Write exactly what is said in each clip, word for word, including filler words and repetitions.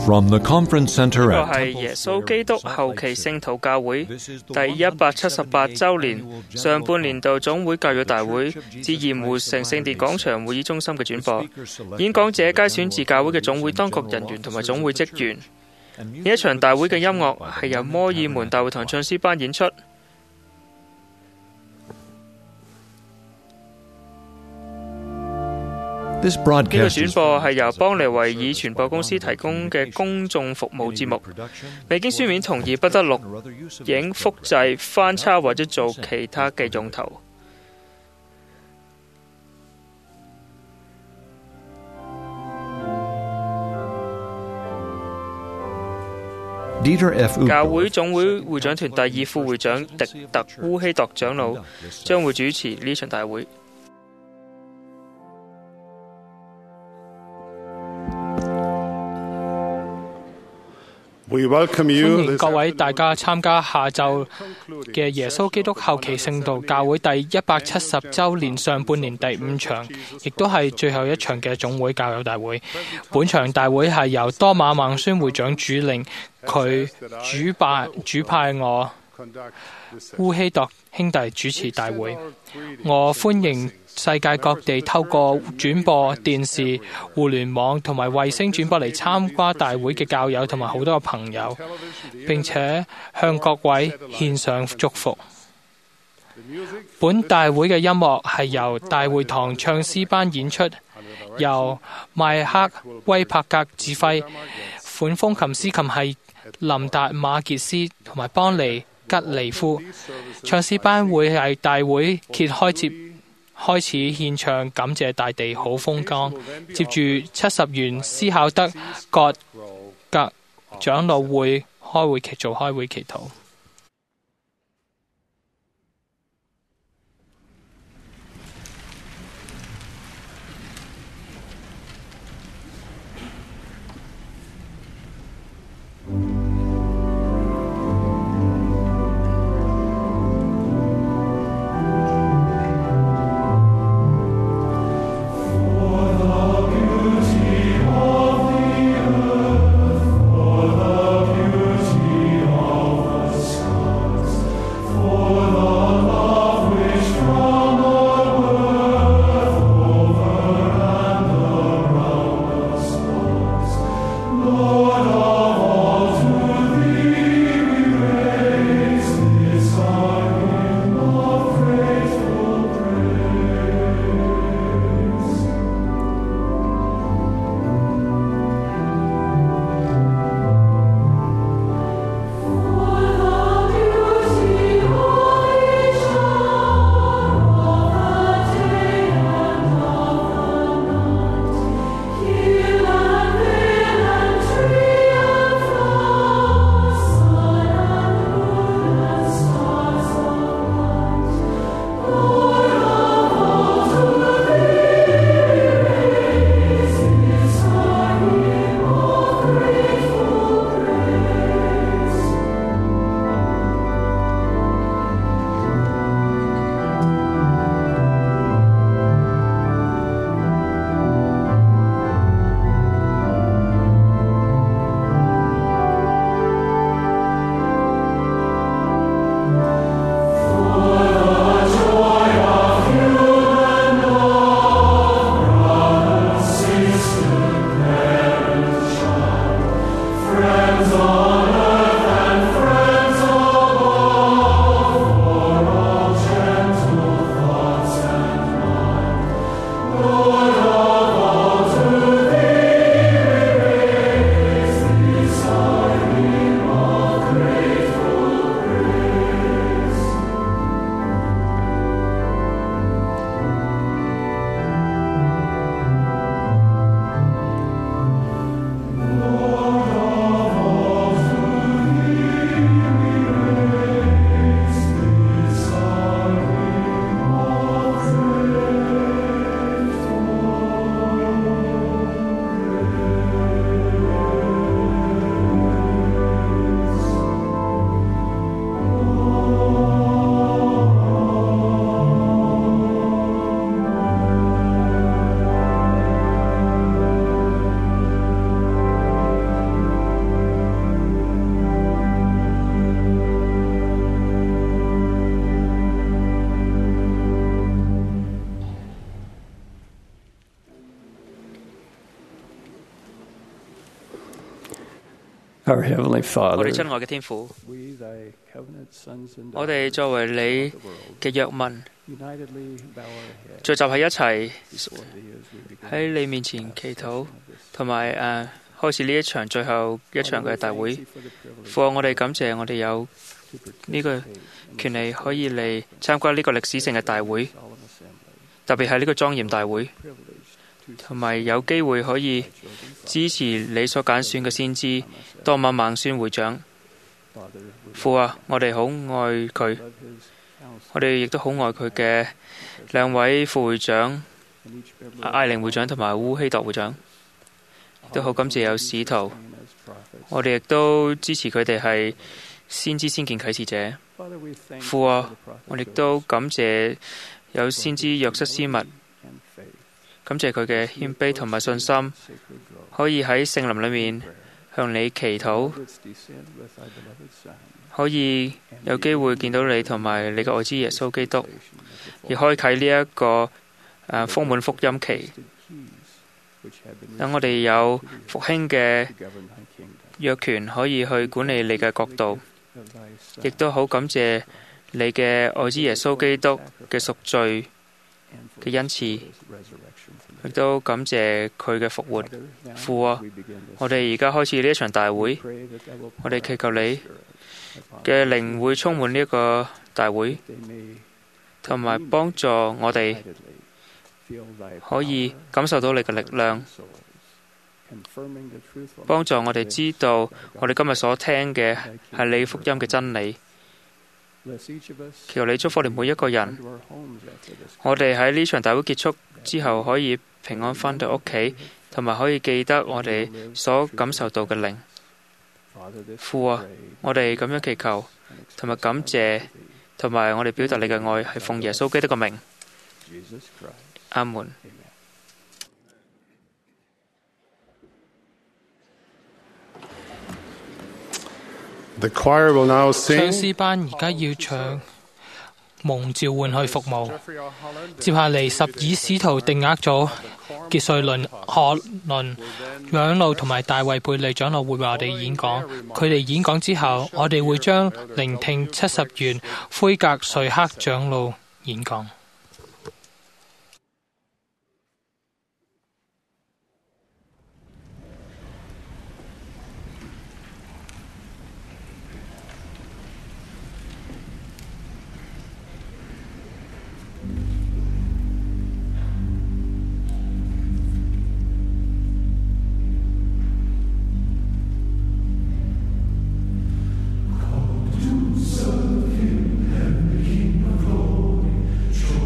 From the conference center 呢 at 個係耶穌基督後期聖徒教會第一百七十八週年上半年度總會教育大會自鹽湖城聖殿廣場會議中心嘅轉播。演講者皆選自教會嘅總會當局人員同埋總會職員。呢一場大會嘅音樂係由摩爾門大會堂唱詩班演出。呢個轉播係由邦尼維爾傳播公司提供嘅公眾服務節目，未經書面同意不得錄影、複製、翻抄或者做其他嘅用途。教會總會會長團第二副會長迪特烏希鐸長老將會主持呢場大會。 歡迎各位大家參加下晝嘅耶穌基督後期聖道教會第一百七十週年上半年第五場，亦都係最後一場嘅總會教友大會。本場大會係由多馬孟孫會長主領，佢主辦主派我烏希鐸兄弟主持大會。我歡迎世界各地透過轉播電視、互聯網同埋衛星轉播嚟參加大會嘅教友同埋好多嘅朋友，並且向各位獻上祝福。本大會嘅音樂係由大會堂唱詩班演出，由邁克威柏格指揮，管風琴司琴係林達馬傑斯同埋邦尼吉尼夫。唱詩班會係大會揭開節開始獻唱感謝大地好風光，接住七十元思考德葛格長老會開會祈做開會祈禱。 Our Heavenly 我哋 Father, 親愛嘅天父， we, thy covenant sons and 我哋 daughters, 作為你嘅約民， unitedly bow our heads 聚集喺一齊 before thee as we begin 喺你面前祈禱，同埋誒開始呢一場最後一場嘅大會。父啊，我哋感謝我哋有呢個權利可以嚟參加呢個歷史性嘅大會，特別係呢個莊嚴大會，同埋有機會可以支持你所揀選嘅先知多馬孟孫會長。父啊，我哋好愛佢，我哋亦都好愛佢嘅兩位副會長艾靈會長同埋烏希鐸會長，亦都好感謝有使徒，我哋亦都支持佢哋係先知先見啟示者。父啊，我哋亦都感謝有先知約瑟斯密，感謝佢嘅謙卑同埋信心，可以喺聖林裏面向你祈禱，可以有機會見到你同埋你嘅愛子耶穌基督，而開啟呢一個誒豐滿福音期，等我哋有復興嘅約權可以去管理你嘅國度，亦都好感謝你嘅愛子耶穌基督嘅贖罪嘅恩賜，亦都感謝佢嘅復活。父啊，我哋而家開始呢一場大會，我哋祈求你嘅靈會充滿呢一個大會，同埋幫助我哋可以感受到你嘅力量，幫助我哋知道我哋今日所聽嘅係你福音嘅真理。求你祝福我哋每一個人，我哋喺呢場大會結束之後可以平安返到屋企，同埋可以記得我哋所感受到嘅靈。父啊，我哋咁樣祈求，同埋感謝，同埋我哋表達你嘅愛，係奉耶穌基督嘅名。阿門。 The choir will now 唱 sing. 詩班而家要唱蒙召喚去服務。接下嚟十二使徒定額組傑瑞倫、何倫長老同埋大衛貝利長老會為我哋演講。佢哋演講之後，我哋會將聆聽七十元灰格瑞克長老演講。 Serve him, and the King of glory.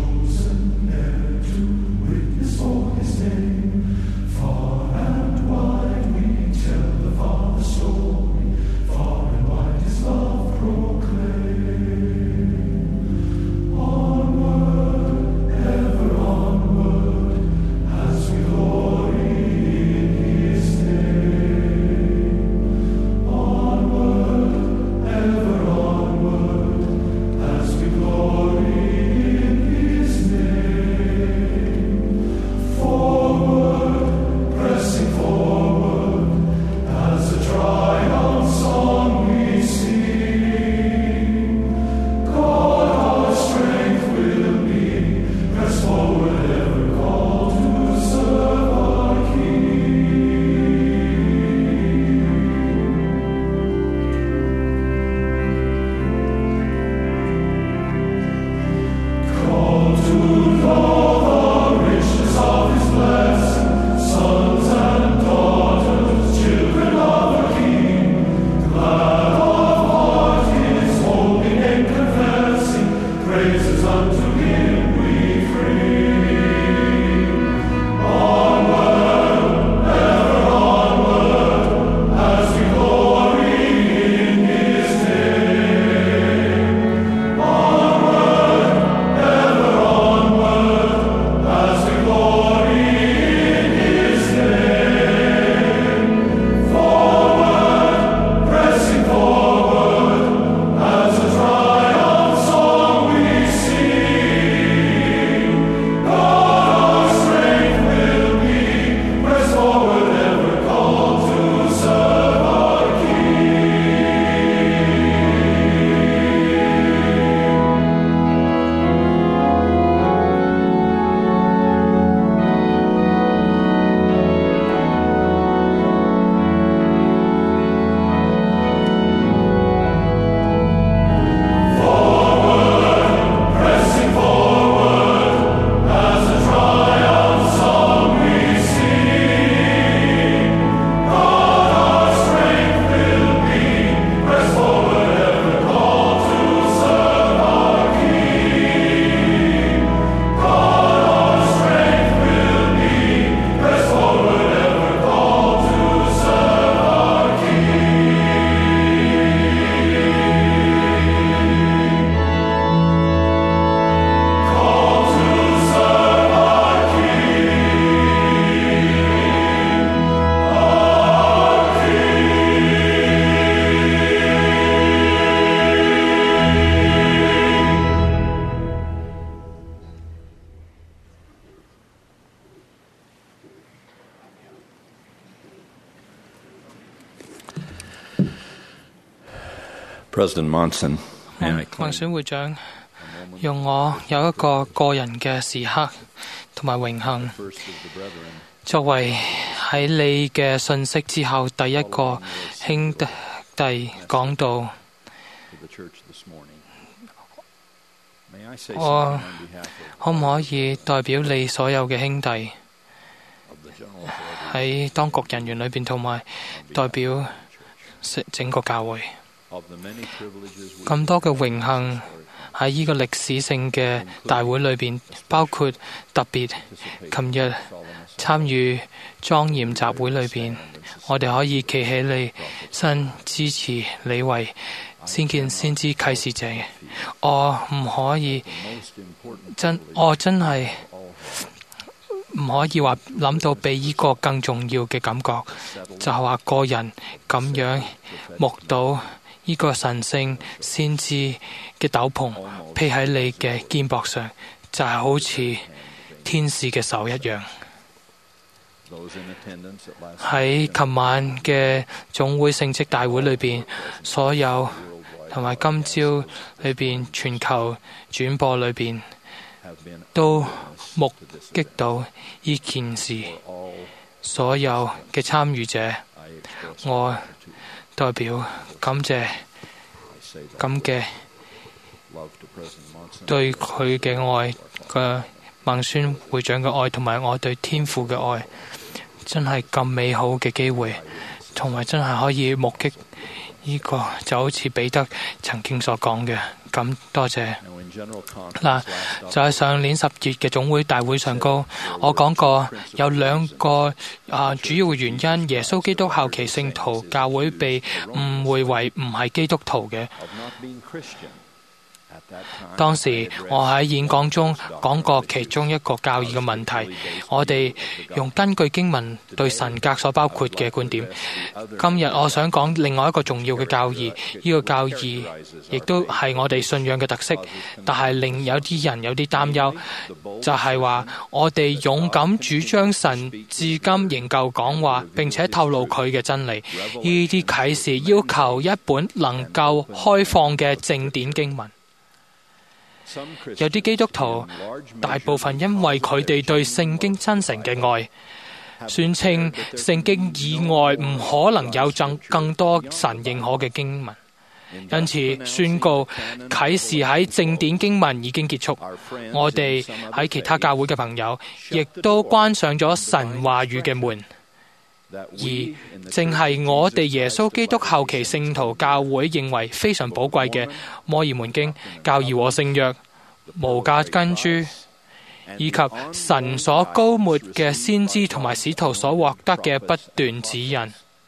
President Monson, may I 孟 claim 選會長，用我有一個個人嘅時刻同埋榮幸， first of the brethren 作為喺你嘅信息之後第一個兄弟講到， to the church this morning. May I say something 我 on behalf 可唔可以代表你所有嘅兄弟 of the general authority 喺當局人員裏邊，同埋代表整個教會 of the many privileges we 咁多嘅榮幸喺呢個歷史性嘅大會裏邊，包括特別琴日參與莊嚴集會裏邊，我哋可以企起嚟身支持你為先見先知啟示者。我唔可以 most important 真，我真係唔可以話諗到比呢個更重要嘅感覺，就係話個人咁樣目睹呢個神聖先知嘅斗篷披喺你嘅肩膊上，就係好似天使嘅手一樣。 those in attendance at last 喺琴晚嘅總會聖職大會裏邊，所有同埋今朝裏邊全球轉播裏邊 have been 都目擊到呢件事。 all 所有嘅參與者， I express 我代表感謝 I say that 咁嘅 love to President Monson 對佢嘅愛嘅孟孫會長嘅愛，同埋我對天父嘅愛，真係咁美好嘅機會，同埋真係可以目擊呢個就好似彼得曾經所講嘅。咁多謝。 Now in general conference 嗱， last 就喺上年十月嘅總會大會上高，我講過有兩個啊主要嘅原因，耶穌基督後期聖徒教會被誤會為唔係基督徒嘅。 of not being Christian at that time 當時我喺演講中講過其中一個教義嘅問題，我哋用根據經文對神格所包括嘅觀點。今日我想講另外一個重要嘅教義，呢個教義亦都係我哋信仰嘅特色，但係令有啲人有啲擔憂，就係話我哋勇敢主張神至今仍舊講話，並且透露佢嘅真理。呢啲啟示要求一本能夠開放嘅正典經文。 有啲基督徒，大部分因為佢哋對聖經真誠嘅愛，宣稱聖經以外唔可能有更更多神認可嘅經文，因此宣告啟示喺正典經文已經結束。我哋喺其他教會嘅朋友，亦都關上咗神話語嘅門，而正係我哋耶穌基督後期聖徒教會認為非常寶貴嘅摩爾門經、教義和聖約、無價根珠，以及神所膏抹嘅先知同埋使徒所獲得嘅不斷指引。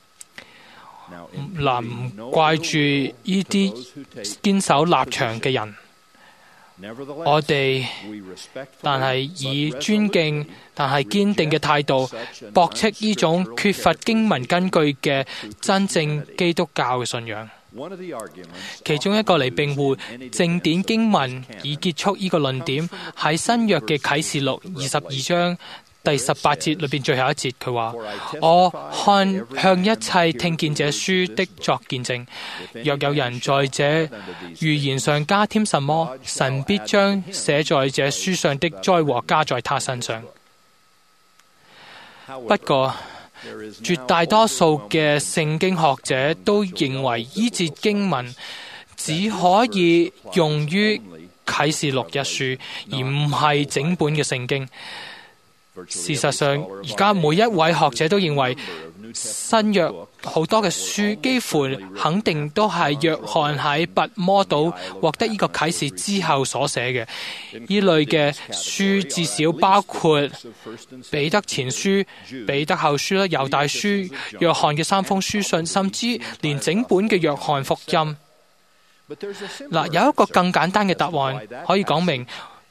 嗱，唔怪住呢啲堅守立場嘅人，我哋但係以尊敬但係堅定嘅態度，駁斥呢種缺乏經文根據嘅真正基督教嘅信仰。其中一個嚟辯護正典經文已結束呢個論點，喺新約嘅啟示錄二十二章第十八節裏邊最後一節，佢話：我看向一切聽見這書的作見證，若有人在這預言上加添什麼，神必將寫在這書上的災禍加在他身上。不過，絕大多數嘅聖經學者都認為呢節經文只可以用於啟示錄一書，而唔係整本嘅聖經。事實上，而家每一位學者都認為新約好多嘅書幾乎肯定都係約翰喺拔摩島獲得呢個啟示之後所寫嘅。呢類嘅書至少包括彼得前書、彼得後書啦、猶大書、約翰嘅三封書信，甚至連整本嘅約翰福音。嗱，有一個更簡單嘅答案可以講明，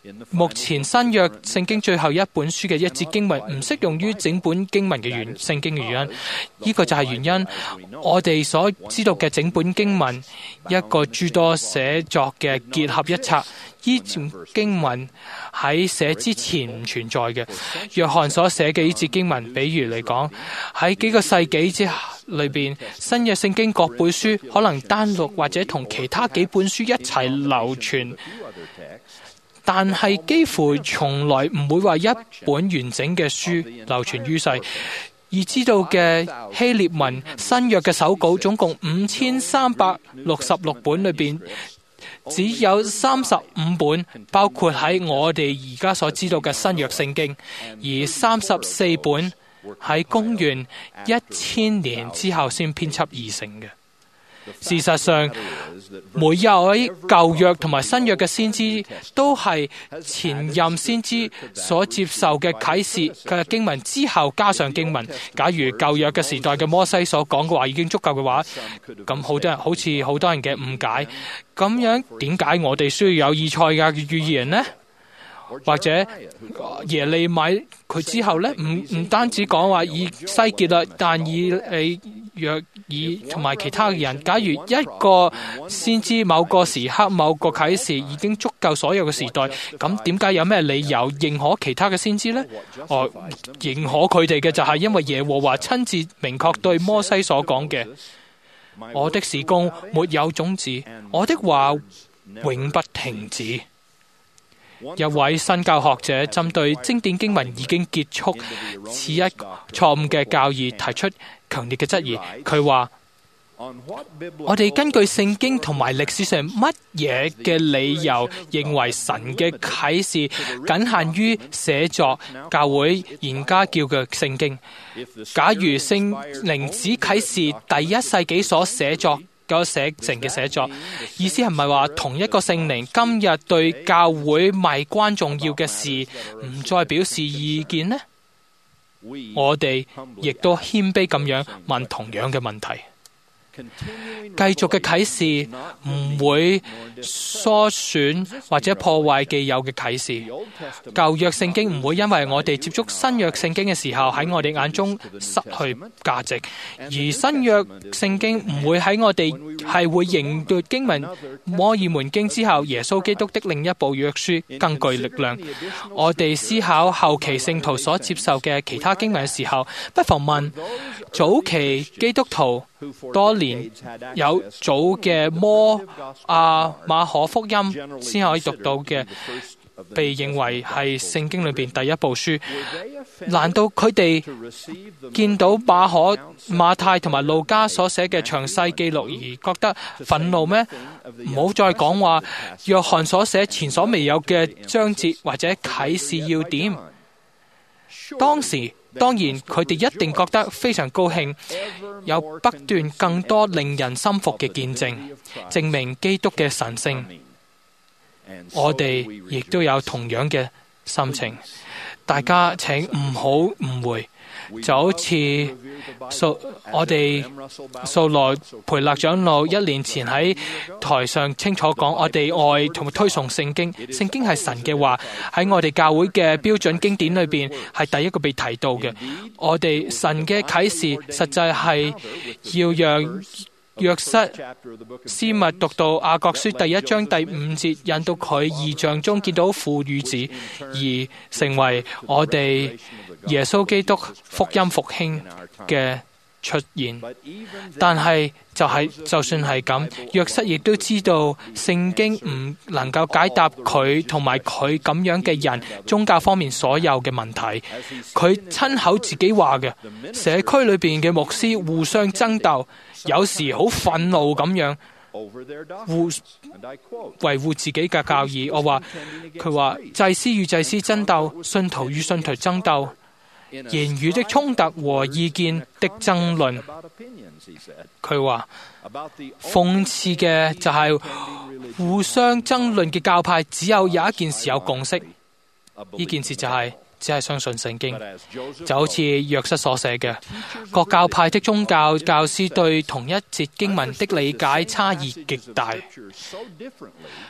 目前新約聖經最後一本書嘅一節經文唔適用於整本經文嘅原聖經嘅原因，呢個就係原因。我哋所知道嘅整本經文一個諸多寫作嘅結合一冊，呢節經文喺寫之前唔存在嘅。約翰所寫嘅呢節經文，比如嚟講喺幾個世紀之裏邊，新約聖經各本書可能單獨或者同其他幾本書一齊流傳，但係幾乎從來唔會話一本完整嘅書流傳於世。而知道嘅希臘文新約嘅手稿總共五千三百六十六本裏邊，只有三十五本包括喺我哋而家所知道嘅新約聖經，而三十四本喺公元一千年之後先編輯而成嘅。事實上，每一位舊約同埋新約嘅先知都係前任先知所接受嘅啟示嘅經文之後加上經文。假如舊約嘅時代嘅摩西所講嘅話已經足夠嘅話，咁好多人好似好多人嘅誤解。咁樣點解我哋需要有以賽亞嘅預言呢？或者耶利米佢之後呢，唔唔單止講話以西結啦，但以誒約爾同埋其他嘅人，假如一個先知某個時刻某個啟示已經足夠所有嘅時代，咁點解有咩理由認可其他嘅先知呢？哦，認可佢哋嘅就係因為耶和華親自明確對摩西所講嘅：我的事工沒有終止，我的話永不停止。一位新教學者針對經典經文已經結束此一錯誤嘅教義提出強烈嘅質疑。佢話：我哋根據聖經同埋歷史上乜嘢嘅理由認為神嘅啟示僅限於寫作教會現家叫嘅聖經？假如聖靈只啟示第一世紀所寫作嗰寫成嘅寫作，意思係唔係話同一個聖靈今日對教會至關重要嘅事唔再表示意見呢？我哋亦都謙卑咁樣問同樣嘅問題。繼續嘅啟示唔會疏損或者破壞既有嘅啟示。舊約聖經唔會因為我哋接觸新約聖經嘅時候喺我哋眼中失去價值，而新約聖經唔會喺我哋係會認對經文摩爾門經之後耶穌基督的另一部約書更具力量。我哋思考後期聖徒所接受嘅其他經文嘅時候，不妨問早期基督徒多年有早嘅摩亞馬可福音先可以讀到嘅，被認為係聖經裏邊第一部書。難道佢哋見到馬可、馬太同埋路加所寫嘅詳細記錄而覺得憤怒咩？唔好再講話約翰所寫前所未有嘅章節或者啟示要點。當時當然佢哋一定覺得非常高興，有不斷更多令人心服嘅見證，證明基督嘅神聖。我哋亦都有同樣嘅心情。大家請唔好誤會，就好似掃我哋掃羅培勒長老一年前喺台上清楚講，我哋愛同埋推崇聖經。聖經係神嘅話，喺我哋教會嘅標準經典裏邊係第一個被提到嘅。我哋神嘅啟示實際係要讓約瑟斯密讀到雅各書第一章第五節，引到佢異象中見到父與子，而成為我哋耶穌基督福音復興嘅出現。但係就係、是、就算係咁，約瑟亦都知道聖經唔能夠解答佢同埋佢咁樣嘅人宗教方面所有嘅問題。佢親口自己話嘅，社區裏邊嘅牧師互相爭鬥，有時好憤怒咁樣互維護自己嘅教義。我話佢話祭司與祭司爭鬥，信徒與信徒爭鬥，言語的衝突和意見的爭論。佢話諷刺嘅就係互相爭論嘅教派只有有一件事有共識，呢件事就係、是、只係相信聖經。就好似約瑟所寫嘅，各教派的宗教教師對同一節經文的理解差異極大。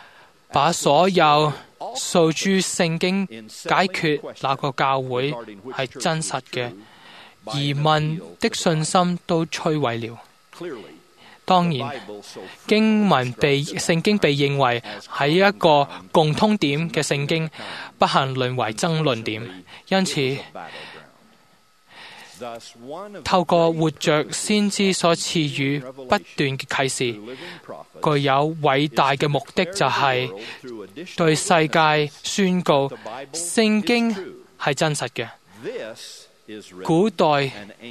把所有訴諸聖經解決那個教會係真實嘅，疑問的信心都摧毀了。當然，經文被聖經被認為係一個共通點嘅聖經，不幸淪為爭論點。因此，透過活着先知所賜予不斷嘅啟示，具有偉大嘅目的，就係對世界宣告聖經係真實嘅。古代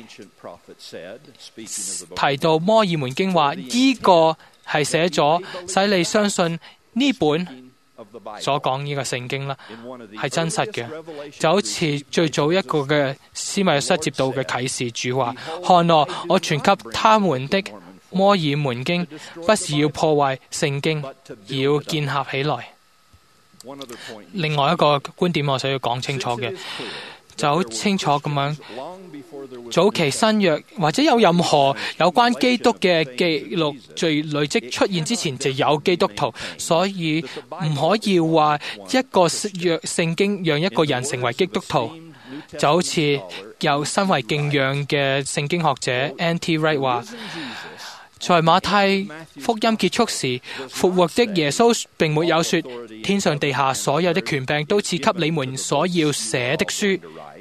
提到摩爾門經話，呢個係寫咗使你相信呢本所講呢個聖經啦，係真實嘅。就好似最早一個嘅斯米約瑟接到嘅啟示，主話：看啊，我傳給他們的摩爾門經，不是要破壞聖經，而要建立起來。另外一個觀點我想要講清楚嘅，就好清楚咁樣，早期新約或者有任何有關基督嘅記錄最累積出現之前，就有基督徒，所以唔可以話一個約聖經讓一個人成為基督徒。就好似有身為敬仰嘅聖經學者 N T Wright 話，在馬太福音結束時，復活的耶穌並沒有說天上地下所有的權柄都賜給你們所要寫的書。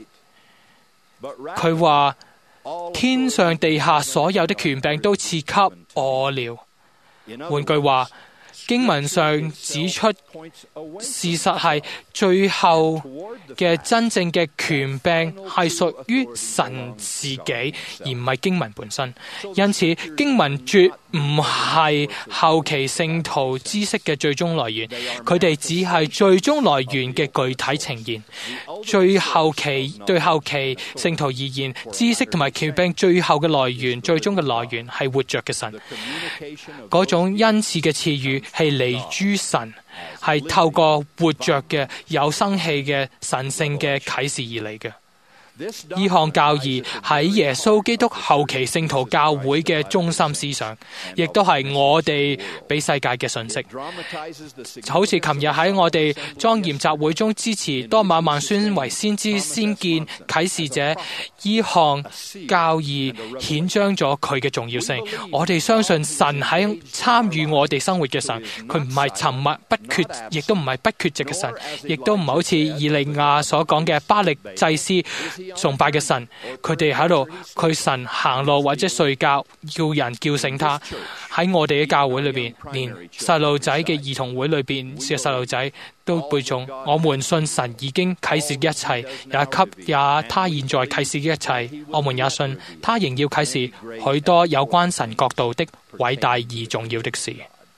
佢話天上地下所有的權柄都賜給我了。換句話，經文上指出，事實係最後嘅真正嘅權柄係屬於神自己，而唔係經文本身。因此，經文絕唔係後期聖徒知識嘅最終來源，佢哋只係最終來源嘅具體呈現。最後期對後期聖徒而言，知識同埋權柄最後嘅來源、最終嘅來源係活着嘅神。嗰種恩賜嘅賜予係嚟於神，係透過活着嘅有生氣嘅神聖嘅啟示而嚟嘅。呢項教義喺耶穌基督後期聖徒教會嘅中心思想，亦都係我哋俾世界嘅信息。好似琴日喺我哋莊嚴集會中支持多馬萬宣為先知先見啟示者，呢項教義顯彰咗佢嘅重要性。我哋相信神喺參與我哋生活嘅神，佢唔係沉默不缺，亦都唔係不缺席嘅神，亦都唔係好似以利亞所講嘅巴力祭司崇拜嘅神，佢哋喺度，佢神行路或者睡覺，叫人叫醒他。喺我哋嘅教會裏邊，連細路仔嘅兒童會裏邊嘅細路仔都背誦：我們信神已經啟示一切，也給也他現在啟示一切。我們也信他仍要啟示許多有關神國度的偉大而重要的事。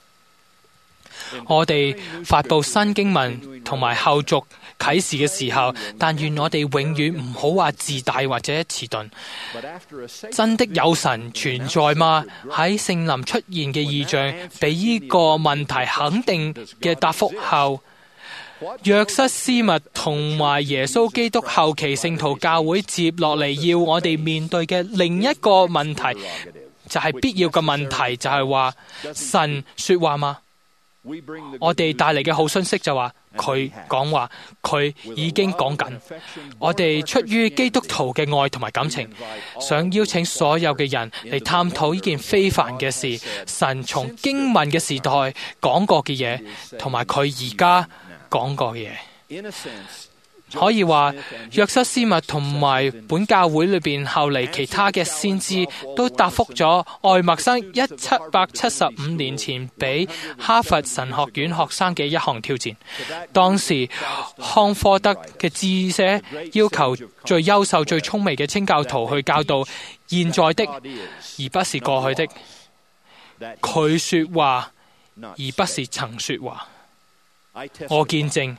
我哋發佈新經文同埋後續啟示嘅時候，但願我哋永遠唔好話自大或者遲鈍。真的有神存在嗎？喺聖靈出現嘅異象，俾呢個問題肯定嘅答覆後，約瑟斯密同埋耶穌基督後期聖徒教會接落嚟要我哋面對嘅另一個問題，就係必要嘅問題，就係話神說話嗎？我哋帶嚟嘅好信息就話佢講話，佢已經講緊。我哋出於基督徒嘅愛同埋感情，想邀請所有嘅人嚟探討呢件非凡嘅事，神從經文嘅時代講過嘅嘢，同埋佢而家講過嘅嘢。可以話，約瑟斯密同埋本教會裏邊後嚟其他嘅先知都答覆咗愛默生一七百七十五年前俾哈佛神學院學生嘅一項挑戰。當時康科德嘅智者要求最優秀、最聰明嘅清教徒去教導現在的，而不是過去的。佢說話，而不是曾說話。我見證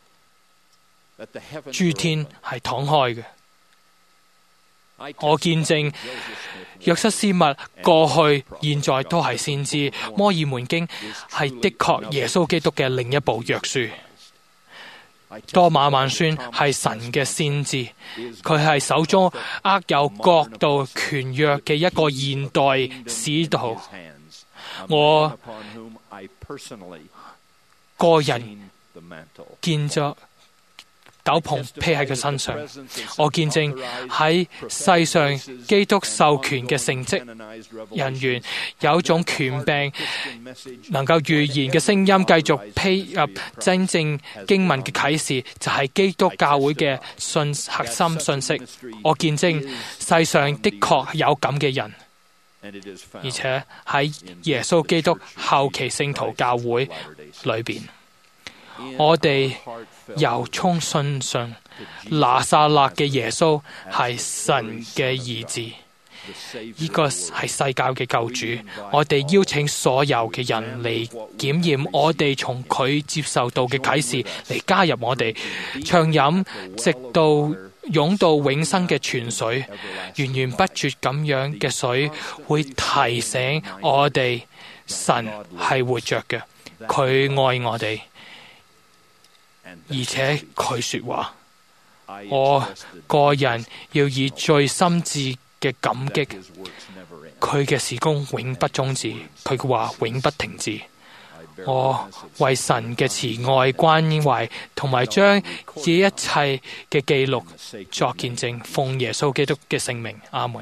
諸天係敞開嘅。我見證約瑟斯密過去、現在都係先知。摩爾門經係的確耶穌基督嘅另一部約書。多馬萬宣係神嘅先知，佢係手中握有國度權約嘅一個現代使徒。我個人見咗斗篷披喺佢身上。我見證喺世上基督授權嘅聖職人員有種權柄，能夠預言嘅聲音繼續披入真正經文嘅啟示，就係、是、基督教會嘅信核心信息。我見證世上的確有咁嘅人，而且喺耶穌基督後期聖徒教會裏邊，我哋由衷信信拿撒勒嘅耶穌係神嘅兒子，呢個係世界嘅救主。我哋邀請所有嘅人嚟檢驗我哋從佢接受到嘅啟示，嚟加入我哋，暢飲直到湧到永生嘅泉水，源源不絕咁樣嘅水會提醒我哋神係活着嘅，佢愛我哋，而且佢說話，我個人要以最深摯嘅感激佢嘅事工永不終止，佢嘅話永不停止。我為神嘅慈愛關懷，同埋將這一切嘅記錄作見證，奉耶穌基督嘅聖名，阿門。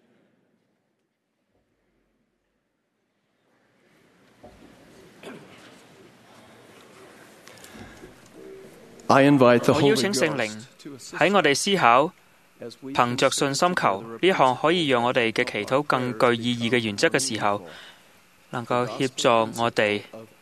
我邀請聖靈喺我哋思考憑着信心求呢項可以讓我哋嘅祈禱更具意義嘅原則嘅時候，能夠協助我哋。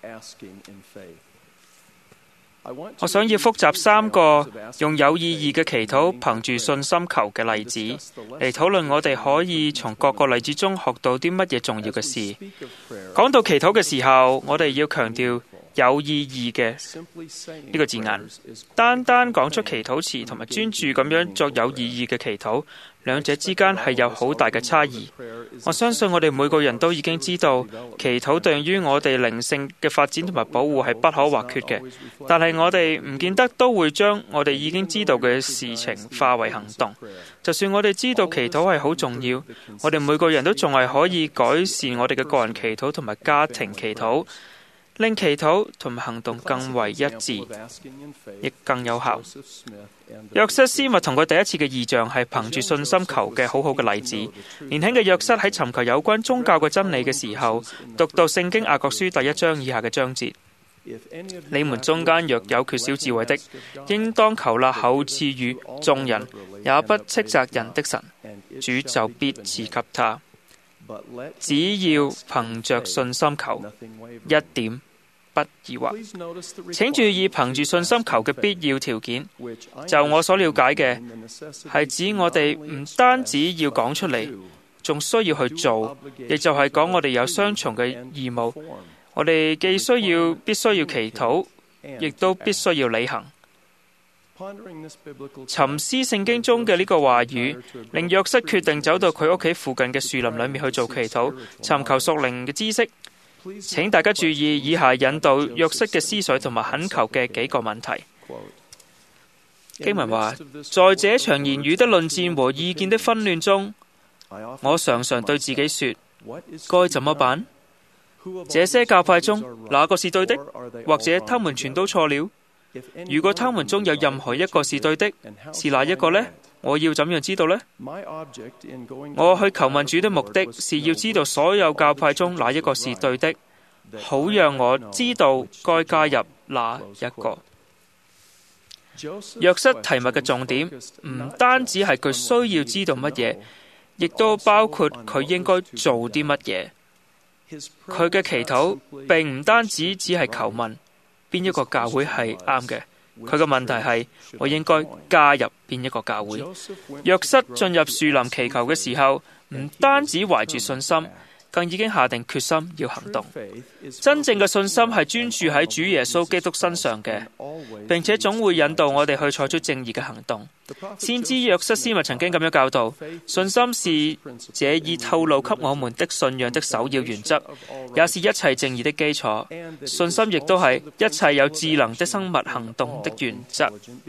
我想要複習三個用有意義嘅祈禱憑住信心求嘅例子，嚟討論我哋可以從各個例子中學到啲乜嘢重要嘅事。講到祈禱嘅時候，我哋要強調有意義嘅呢個字眼，單單講出祈禱詞同埋專注咁樣作有意義嘅祈禱，兩者之間係有好大嘅差異。我相信我哋每個人都已經知道，祈禱對於我哋靈性嘅發展同埋保護係不可或缺嘅，但係我哋唔見得都會將我哋已經知道嘅事情化為行動。就算我哋知道祈禱係好重要，我哋每個人都仲係可以改善我哋嘅個人祈禱同埋家庭祈禱，令祈禱同埋行動更為一致，亦更有效。約瑟斯密同佢第一次嘅異象係憑住信心求嘅好好嘅例子。年輕嘅約瑟喺尋求有關宗教嘅真理嘅時候，讀到聖經雅各書第一章以下嘅章節：你們中間若有缺少智慧的，應當求那厚賜予眾人，也不斥責人的神，主就必賜給他。只要憑着信心求，一點不疑惑。請注意憑住信心求嘅必要條件，就我所了解嘅，係指我哋唔單止要講出嚟，仲需要去做，亦就係講我哋有雙重嘅義務。我哋既需要必須要祈禱，亦都必須要履行。沉思聖經中嘅呢個話語，令約瑟決定走到佢屋企附近嘅樹林裏面去做祈禱，尋求屬靈嘅知識。請大家注意以下引導約瑟嘅思緒同埋懇求嘅幾個問題。經文話：在這場言語的論戰和意見的紛亂中，我常常對自己說，該怎麼辦？這些教派中哪個是對的？或者他們全都錯了？如果他們中有任何一個是對的，是哪一個呢？我要怎樣知道呢？我去求問主的目的是要知道所有教派中哪一個是對的，好讓我知道該加入哪一個。約瑟提問嘅重點唔單止係佢需要知道乜嘢，亦都包括佢應該做啲乜嘢。佢嘅祈禱並唔單止只係求問邊一個教會係啱嘅，佢嘅問題係我應該加入邊一個教會。約瑟進入樹林祈求嘅時候，唔單止懷住信心，更已經下定決心要行動。真正嘅信心係專注喺主耶穌基督身上嘅，並且總會引導我哋去採取正義嘅行動。先知約瑟斯密曾經咁樣教導：信心是這已透露給我們的信仰的首要原則，也是一切正義的基礎。信心亦都係一切有智能的生物行動的原則。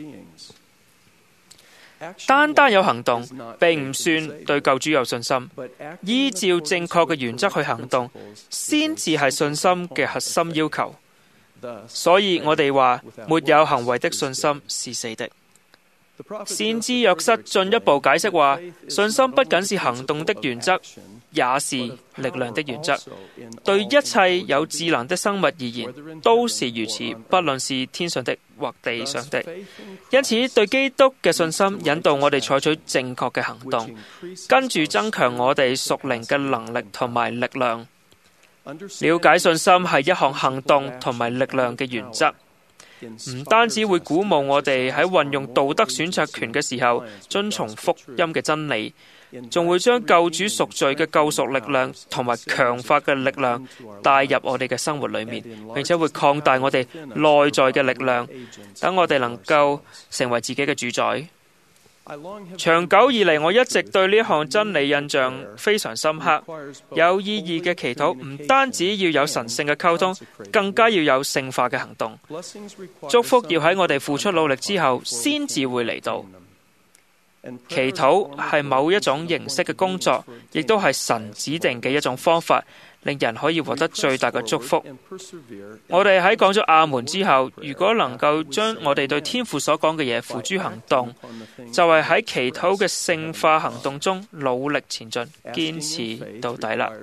單單有行動並唔算對救主有信心，依照正確嘅原則去行動，先至係信心嘅核心要求。 所以我哋話，沒有行為的信心是死的。先知約瑟進一步解釋話，信心不僅是行動的原則，也是力量的原則。對一切有智能的生物而言，都是如此，不論是天上的或地上的。因此，對基督嘅信心引導我哋採取正確嘅行動，跟住增強我哋屬靈嘅能力同埋力量。了解信心係一項行動同埋力量嘅原則。唔單止會鼓舞我哋喺運用道德選擇權嘅時候遵從福音嘅真理，仲會將救主贖罪嘅救贖力量同埋強化嘅力量帶入我哋嘅生活裏面，並且會擴大我哋內在嘅力量，等我哋能夠成為自己嘅主宰。長久以嚟，我一直對呢項真理印象非常深刻。有意義嘅祈禱唔單止要有神聖嘅溝通，更加要有聖化嘅行動。祝福要喺我哋付出努力之後先至會嚟到。祈禱係某一種形式嘅工作，亦都係神指定嘅一種方法，令人可以獲得最大嘅祝福。我哋喺講咗阿門之後，如果能夠將我哋對天父所講嘅嘢付諸行動，就係喺祈禱嘅聖化行動中努力前進，堅持到底啦。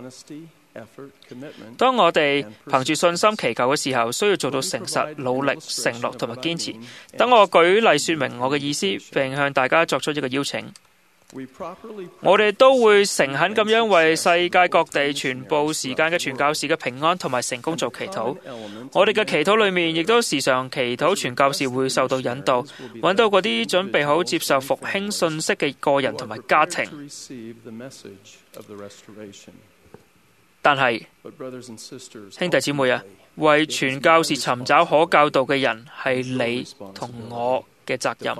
當我哋憑住信心祈求嘅時候，需要做到誠實、努力、承諾同埋堅持。等我舉例說明我嘅意思，並向大家作出一個邀請。我哋都會誠懇咁樣為世界各地全部時間嘅傳教士嘅平安同埋成功做祈禱。我哋嘅祈禱裏面，亦都時常祈禱傳教士會受到引導，揾到嗰啲準備好接受復興信息嘅個人同埋家庭。但係，兄弟姊妹啊，為傳教士尋找可教導嘅人係你同我嘅責任。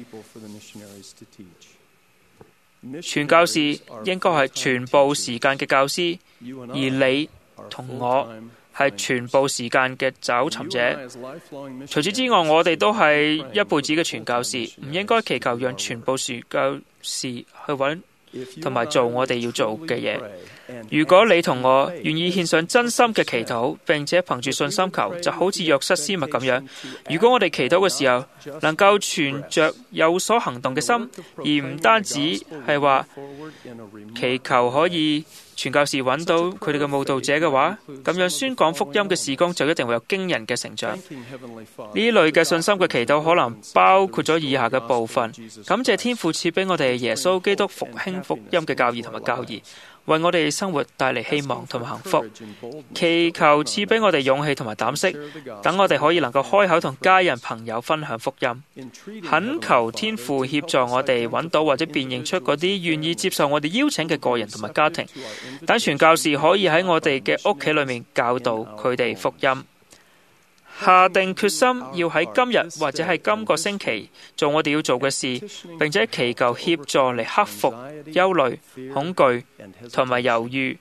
傳教士應該係全部時間嘅教師，而你同我係全部時間嘅找尋者。除此之外，我哋都係一輩子嘅傳教士，唔應該祈求讓全部傳教士去揾同埋做我哋要做嘅嘢。如果你同我願意獻上真心嘅祈禱，並且憑住信心求，就好似約瑟斯密咁樣。如果我哋祈禱嘅時候能夠存着有所行動嘅心，而唔單止係話祈求可以傳教士揾到佢哋嘅慕道者嘅話，咁樣宣講福音嘅事工就一定會有驚人嘅成長。呢類嘅信心嘅祈禱可能包括咗以下嘅部分：感謝天父賜俾我哋耶穌基督復興福音嘅教義同埋教義，為我哋生活帶嚟希望同埋幸福。祈求賜俾我哋勇氣同埋膽識，等我哋可以能夠開口同家人朋友分享福音。懇求天父協助我哋揾到或者辨認出嗰啲願意接受我哋邀請嘅個人同埋家庭，等傳教士可以喺我哋嘅屋企裏面教導佢哋福音。下定決心要喺今日或者係今個星期做我哋要做嘅事，並且祈求協助嚟克服憂慮、恐懼同埋猶豫，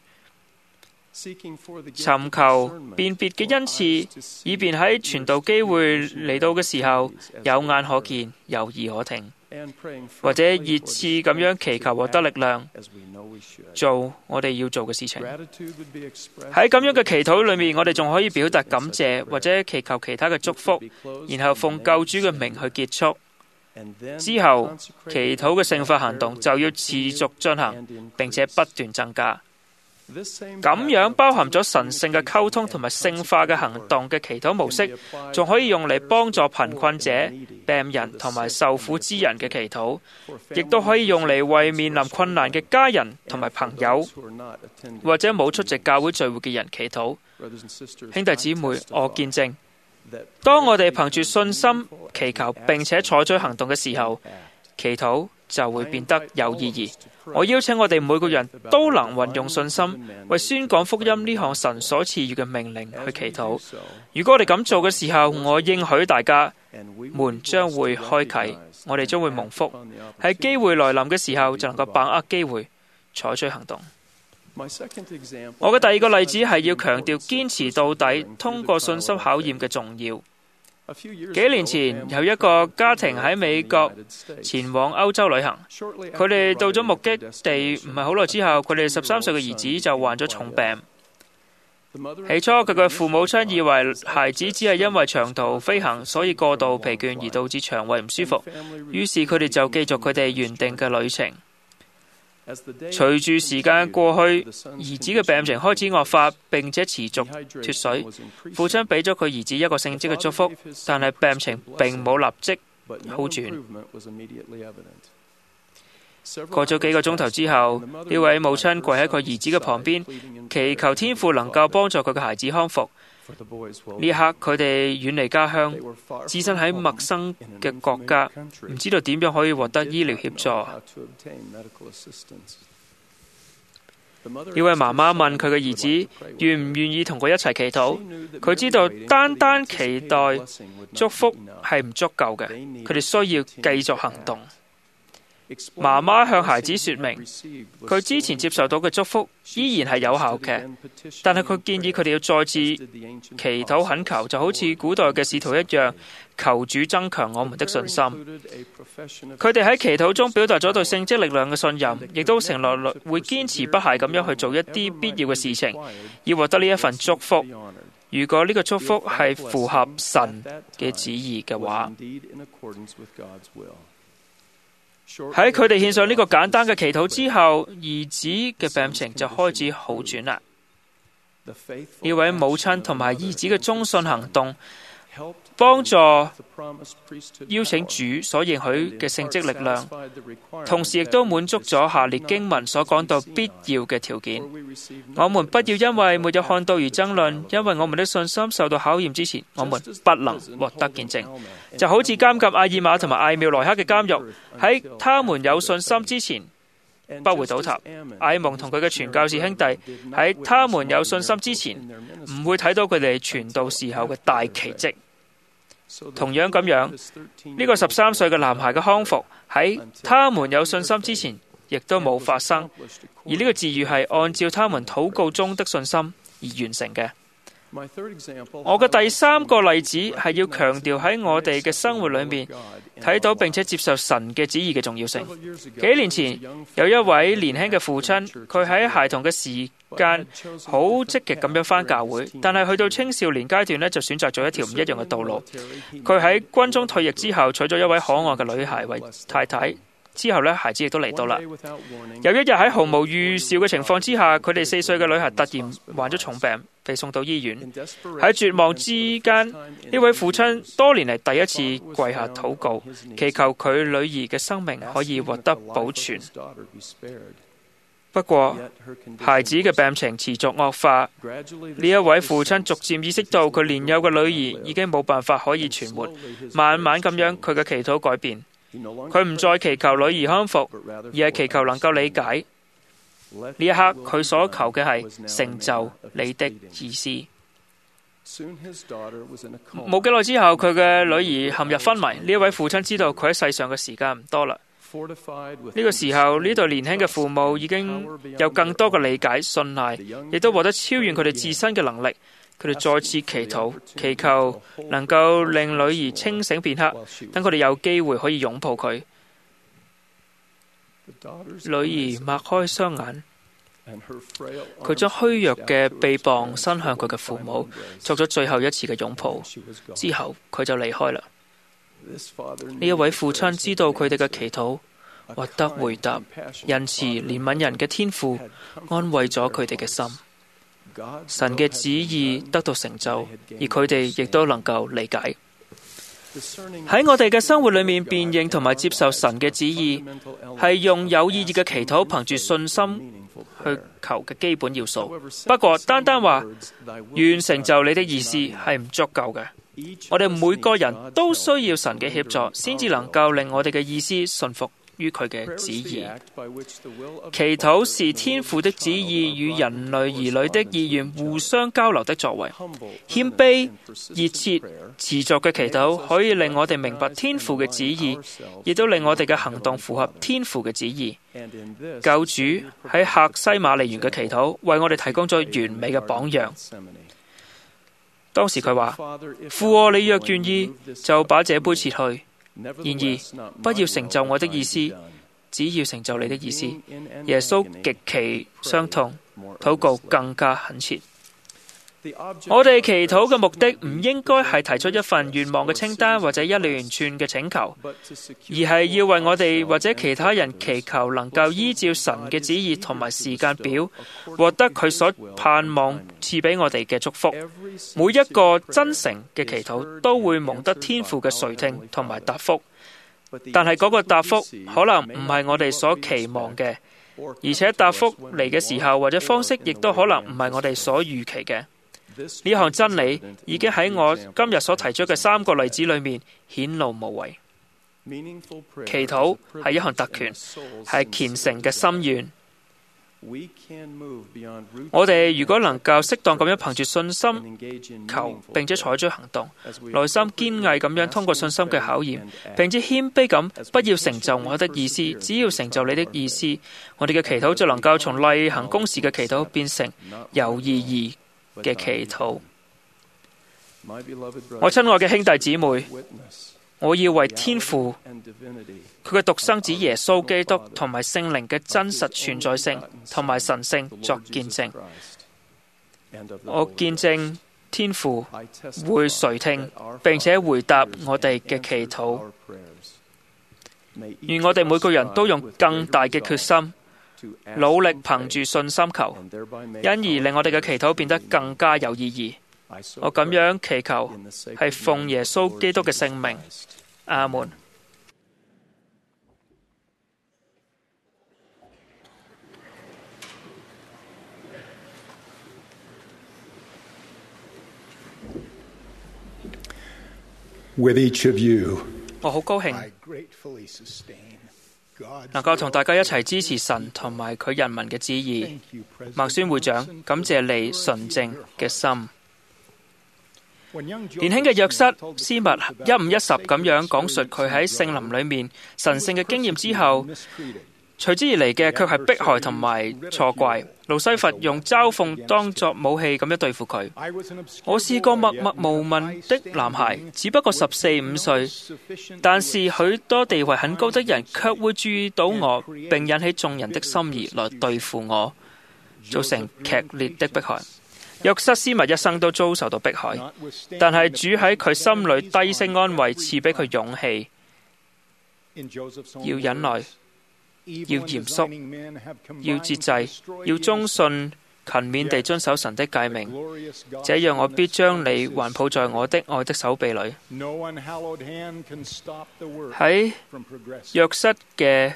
尋求辨別嘅恩賜，以便喺傳道機會嚟到嘅時候有眼可見、有耳可聽，或者熱切咁樣祈求獲得力量，做我哋要做嘅事情。喺咁樣嘅祈禱裏面，我哋仲可以表達感謝，或者祈求其他嘅祝福，然後奉救主嘅名去結束。之後，祈禱嘅聖化行動就要持續進行，並且不斷增加。咁樣包含咗神聖嘅溝通同埋聖化嘅行動嘅祈禱模式，仲可以用嚟幫助貧困者、病人同埋受苦之人嘅祈禱，亦都可以用嚟為面臨困難嘅家人同埋朋友，或者冇出席教會聚會嘅人祈禱。兄弟姊妹，我見證，當我哋憑住信心祈求並且採取行動嘅時候，祈禱就會變得有意義。我邀請我哋每個人都能運用信心，為宣講福音呢項神所賜予嘅命令去祈禱。如果我哋咁做嘅時候，我應許大家，門將會開啟，我哋將會蒙福。喺機會來臨嘅時候，就能夠把握機會，採取行動。我嘅第二個例子係要強調堅持到底，通過信心考驗嘅重要。幾年前有一個家庭喺美國前往歐洲旅行，佢哋到咗目的地唔係好耐之後，佢哋十三歲嘅兒子就患咗重病。 起初佢嘅父母親以為孩子只係因為長途飛行所以過度疲倦而導致腸胃唔舒服，於是佢哋就繼續佢哋原定嘅旅程。隨住時間過去，兒子嘅病情開始惡化，並且持續脫水。父親俾咗佢兒子一個聖職嘅祝福，但係病情並冇立即好轉。過咗幾個鐘頭之後，呢位母親跪喺佢兒子嘅旁邊，祈求天父能夠幫助佢嘅孩子康復。呢一刻，佢哋遠離家鄉，置身喺陌生嘅國家，唔知道點樣可以獲得醫療協助。呢位媽媽問佢嘅兒子願唔願意同佢一齊祈禱。佢知道單單期待祝福係唔足夠嘅，佢哋需要繼續行動。媽媽向孩子說明，佢之前接受到嘅祝福依然係有效嘅，但係佢建議佢哋要再次祈禱懇求，就好似古代嘅使徒一樣，求主增強我們的信心。佢哋喺祈禱中表達咗對聖職力量嘅信任，亦都承諾會堅持不懈咁樣去做一啲必要嘅事情，以獲得呢一份祝福。如果呢個祝福係符合神嘅旨意嘅話，喺佢哋獻上呢個簡單嘅祈禱之後，兒子嘅病情就開始好轉啦。呢位母親同埋兒子嘅忠信行動，幫助邀請主所應許嘅聖職力量，同時亦都滿足咗下列經文所講到必要嘅條件。我們不要因為沒有看到而爭論，因為我們的信心受到考驗之前，我們不能獲得見證。就好似監禁阿爾瑪同埋艾妙萊克嘅監獄，喺他們有信心之前不會倒塌。艾蒙同佢嘅傳教士兄弟喺他們有信心之前，唔會睇到佢哋傳道時候嘅大奇蹟。同樣咁樣，呢個十三歲嘅男孩嘅康復喺他們有信心之前，亦都冇發生，而呢個治癒係按照他們禱告中的信心而完成嘅。我嘅第三個例子係要強調喺我哋嘅生活裏面睇到並且接受神嘅旨意嘅重要性。幾年前有一位年輕嘅父親，佢喺孩童嘅時間好積極咁樣返教會，但係去到青少年階段呢，就選擇咗一條唔一樣嘅道路。佢喺軍中退役之後，娶咗一位可愛嘅女孩為太太。之後呢，孩子亦都嚟到啦。有一日喺毫無預兆嘅情況之下，佢哋四歲嘅女孩突然患咗重病，被送到醫院。喺絕望之間，呢位父親多年嚟第一次跪下禱告，祈求佢女兒嘅生命可以獲得保存。不過，孩子嘅病情持續惡化，呢一位父親逐漸意識到佢年幼嘅女兒已經冇辦法可以存活。慢慢咁樣，佢嘅祈禱改變。佢唔再祈求女兒康復，而係祈求能夠理解。呢一刻，佢所求嘅係成就你的意思。冇幾耐之後，佢嘅女兒陷入昏迷。呢一位父親知道佢喺世上嘅時間唔多啦。呢個時候，呢對年輕嘅父母已經有更多嘅理解、信賴，亦都獲得超越佢哋自身嘅能力。佢哋再次祈禱，祈求能夠令女兒清醒片刻，等佢哋有機會可以擁抱佢。女兒擘開雙眼，佢將虛弱嘅臂膀伸向佢嘅父母，作咗最後一次嘅擁抱。之後佢就離開啦。呢一位父親知道佢哋嘅祈禱獲得回答，仁慈憐憫人嘅天父安慰咗佢哋嘅心。神嘅旨意得到成就，而佢哋亦都能夠理解。喺我哋嘅生活裏面，辨認同埋接受神嘅旨意，係用有意義嘅祈禱，憑住信心去求嘅基本要素。不過，單單話願成就你的意思係唔足夠嘅。我哋每個人都需要神嘅協助，先至能夠令我哋嘅意思順服於佢嘅旨意。祈禱是天父的旨意與人類兒女的意願互相交流的作為。謙卑、熱切、持續嘅祈禱可以令我哋明白天父嘅旨意，亦都令我哋嘅行動符合天父嘅旨意。救主喺客西馬尼園嘅祈禱為我哋提供咗完美嘅榜樣。當時佢話：父啊，你若願意，就把這杯撤去。然而，不要成就我的意思，只要成就你的意思。耶穌極其傷痛，禱告更加懇切。 我哋祈禱嘅目的唔應該係提出一份願望嘅清單或者一連串嘅請求，而係要為我哋或者其他人祈求能夠依照神嘅旨意同埋時間表，獲得佢所盼望賜俾我哋嘅祝福。每一個真誠嘅祈禱都會蒙得天父嘅垂聽同埋答覆，但係嗰個答覆可能唔係我哋所期望嘅，而且答覆嚟嘅時候或者方式亦都可能唔係我哋所預期嘅。呢項真理已經喺我今日所提出嘅三個例子裏面顯露無遺。祈禱係一項特權，係虔誠嘅心願。我哋如果能夠適當咁樣憑住信心求，並且採取行動，內心堅毅咁樣通過信心嘅考驗，並且謙卑咁，不要成就我的意思，只要成就你的意思，我哋嘅祈禱就能夠從例行公事嘅祈禱變成有意義嘅祈禱。我親愛嘅兄弟姊妹，我要為天父佢嘅獨生子耶穌基督同埋聖靈嘅真實存在性同埋神性作見證。我見證天父會垂聽並且回答我哋嘅祈禱。願我哋每個人都用更大嘅決心努力憑住信心求，因而令我哋嘅祈禱變得更加有意義。我咁樣祈求係奉耶穌基督嘅聖名，阿門。 With each of you, 我好高興能夠同大家一齊支持神同埋佢人民嘅旨意。麥宣會長，感謝你純正嘅心。年輕嘅約瑟斯密一五一十咁樣講述佢喺聖林裏面神聖嘅經驗之後，隨之而嚟嘅卻係迫害同埋錯怪。路西弗用嘲諷當作武器咁樣對付佢。我是個默默無聞的男孩，只不過十四五歲，但是許多地位很高的人卻會注意到我，並引起眾人的心意來對付我，造成劇烈的迫害。約瑟斯密一生都遭受到迫害，但係主喺佢心裏低聲安慰，賜俾佢勇氣，要忍耐，要嚴肅，要節制，要忠信勤勉地遵守神的誡命，這樣我必將你環抱在我的愛的手臂裏。喺約瑟嘅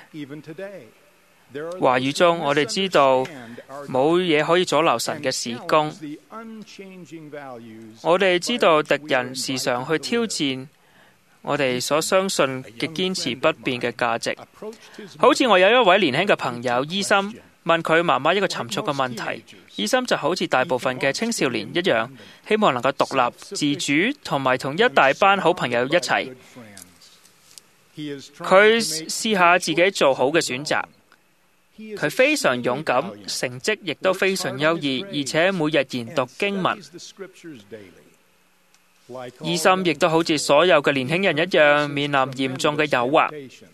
話語中，我哋知道冇嘢可以阻撓神嘅事工。我哋知道敵人時常去挑戰我哋所相信嘅堅持不變嘅價值。好似我有一位年輕嘅朋友伊森，問佢媽媽一個沉重嘅問題。伊森就好似大部分嘅青少年一樣，希望能夠獨立自主，同埋同一大班好朋友一齊。佢試下自己做好嘅選擇。佢非常勇敢，成績亦都非常優異，而且每日研讀經文。伊森亦都好似所有嘅年輕人一樣，面臨嚴重嘅誘惑。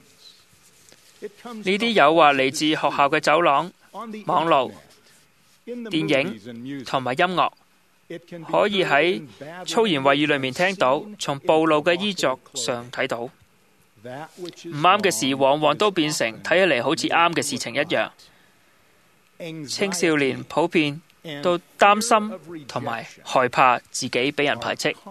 呢啲誘惑嚟自學校嘅走廊、網絡、電影同埋音樂，可以喺粗言穢語裏面聽到，從暴露嘅衣着上睇到。唔啱嘅事往往都變成睇起嚟好似啱嘅事情一樣。青少年普遍都擔心同埋害怕自己俾人排斥，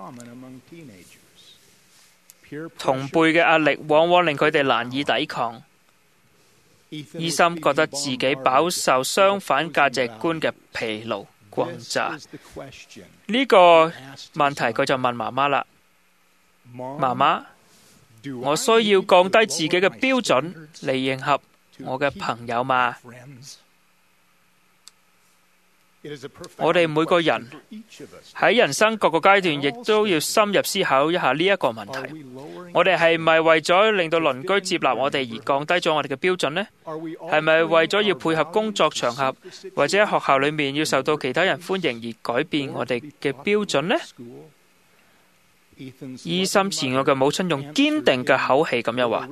同輩嘅壓力往往令佢哋難以抵抗。伊森覺得自己飽受相反價值觀嘅疲勞轟炸。呢個問題佢就問媽媽啦，媽媽，我需要降低自己嘅標準嚟迎合我嘅朋友嘛？我哋每個人喺人生各個階段，亦都要深入思考一下呢一個問題。我哋係咪為咗令到鄰居接納我哋而降低咗我哋嘅標準呢？係咪為咗要配合工作場合或者喺學校裏面要受到其他人歡迎而改變我哋嘅標準呢？伊森慈愛嘅母親用堅定嘅口氣咁樣話：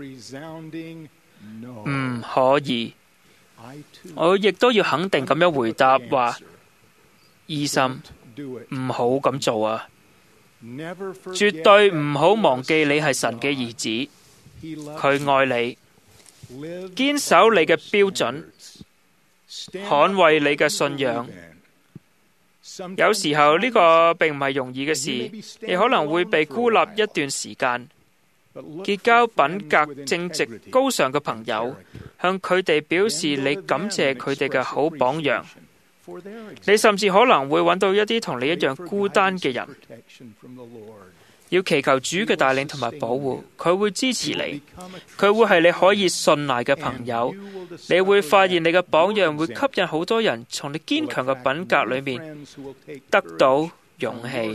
唔可以。我亦都要肯定咁樣回答話：伊森， 唔好咁做啊！絕對唔好忘記你係神嘅兒子，佢愛你，堅守你嘅標準，捍衛你嘅信仰。有時候呢個並唔係容易嘅事，你可能會被孤立一段時間。結交品格正直高尚嘅朋友，向佢哋表示你感謝佢哋嘅好榜樣。你甚至可能會揾到一啲同你一樣孤單嘅人，要祈求主嘅帶領同埋保護，佢會支持你，佢會係你可以信賴嘅朋友。你會發現你嘅榜樣會吸引好多人從你堅強嘅品格裏面得到勇氣。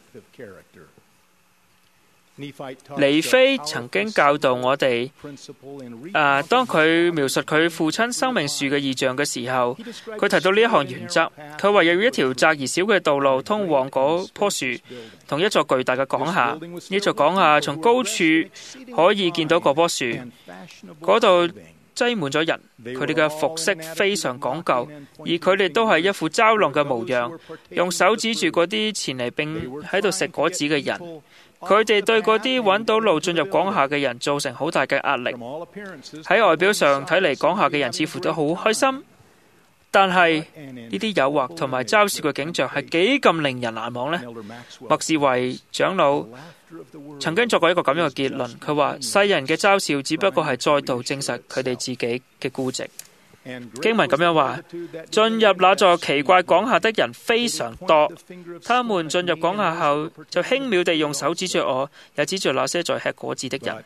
尼非曾經教導我哋，啊，當佢描述佢父親生命樹嘅異象嘅時候，佢提到呢一項原則。佢話有一條窄而小嘅道路通往嗰棵樹，同一座巨大嘅港廈。呢座港廈從高處可以見到嗰棵樹，嗰度擠滿咗人，佢哋嘅服飾非常講究，而佢哋都係一副嘲弄嘅模樣，用手指住嗰啲前嚟並喺度食果子嘅人。佢哋對嗰啲揾到路進入港廈嘅人造成好大嘅壓力。喺外表上睇嚟，港廈嘅人似乎都好開心，但係呢啲誘惑同埋嘲笑嘅景象係幾咁令人難忘呢？麥士維長老曾經作過一個咁樣嘅結論，佢話世人嘅嘲笑只不過係再度證實佢哋自己嘅孤寂。經文咁樣話，進入那座奇怪港廈的人非常多，他們進入港廈後就輕蔑地用手指着我，也指着那些在吃果子的人。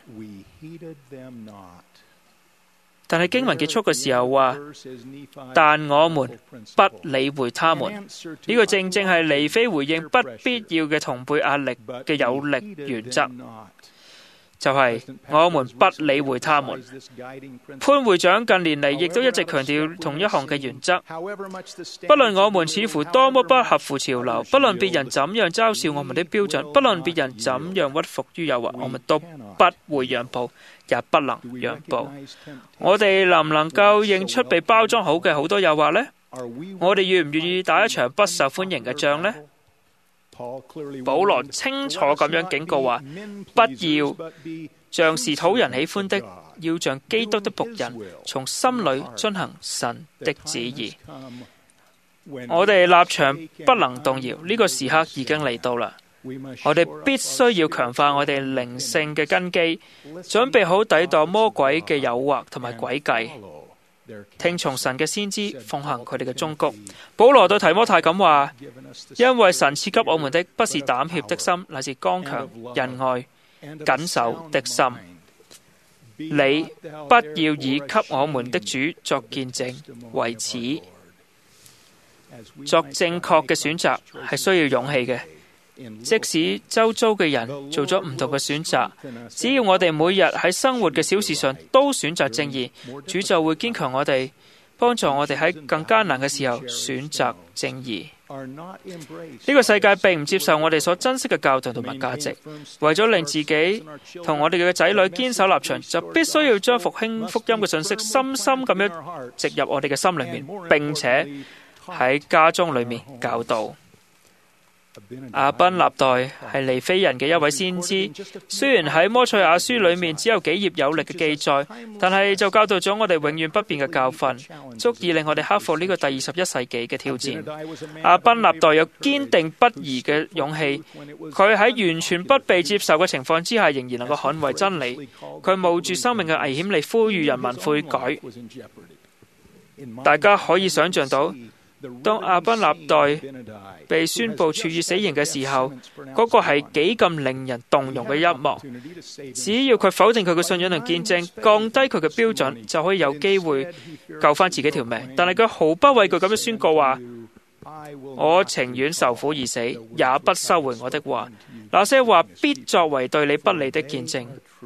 但係經文結束嘅時候話，但我們不理會他們。呢個正正係尼非回應不必要嘅同輩壓力嘅有力原則。就係我們不理會他們。潘會長近年嚟亦都一直強調同一項嘅原則，不論我們似乎多麼不合乎潮流，不論別人怎樣嘲笑我們的標準，不論別人怎樣屈服於誘惑，我們都不會讓步，也不能讓步。我哋能唔能夠認出被包裝好嘅好多誘惑呢？我哋願唔願意打一場不受歡迎嘅仗呢？保羅清楚咁樣警告話，不要像是討人喜歡的，要像基督的僕人，從心裏遵行神的旨意。我哋立場不能動搖，呢個時刻已經嚟到啦。我哋必須要強化我哋靈性嘅根基，準備好抵擋魔鬼嘅誘惑同埋詭計，聽從神嘅先知，奉行佢哋嘅忠告。保羅對提摩太咁話，因為神賜給我們的不是膽怯的心，乃是剛強、仁愛、謹守的心。你不要以給我們的主作見證為恥。作正確嘅選擇係需要勇氣嘅，即使周遭嘅人做咗唔同嘅選擇，只要我哋每日喺生活嘅小事上都選擇正義，主就會堅強我哋，幫助我哋喺更艱難嘅時候選擇正義。呢個世界並唔接受我哋所珍惜嘅教導同埋價值，為咗令自己同我哋嘅仔女堅守立場，就必須要將復興福音嘅信息深深咁樣植入我哋嘅心裏面，並且喺家中裏面教導。亞賓納代係尼非人嘅一位先知，雖然喺摩賽亞書裏面只有幾頁有力嘅記載，但係就教導咗我哋永遠不變嘅教訓，足以令我哋克服呢個第二十一世紀嘅挑戰。亞賓納代有堅定不移嘅勇氣，佢喺完全不被接受嘅情況之下，仍然能夠捍衛真理。佢冒住生命嘅危險嚟呼籲人民悔改。大家可以想象到，當亞賓納代被宣布處以死刑嘅時候，嗰個係幾咁令人動容嘅一幕。只要佢否定佢嘅信仰同見證，降低佢嘅標準，就可以有機會救翻自己條命。但係佢毫不畏懼咁樣宣告話，我情願受苦而死，也不收回我的話。那些話必作為對你不利的見證。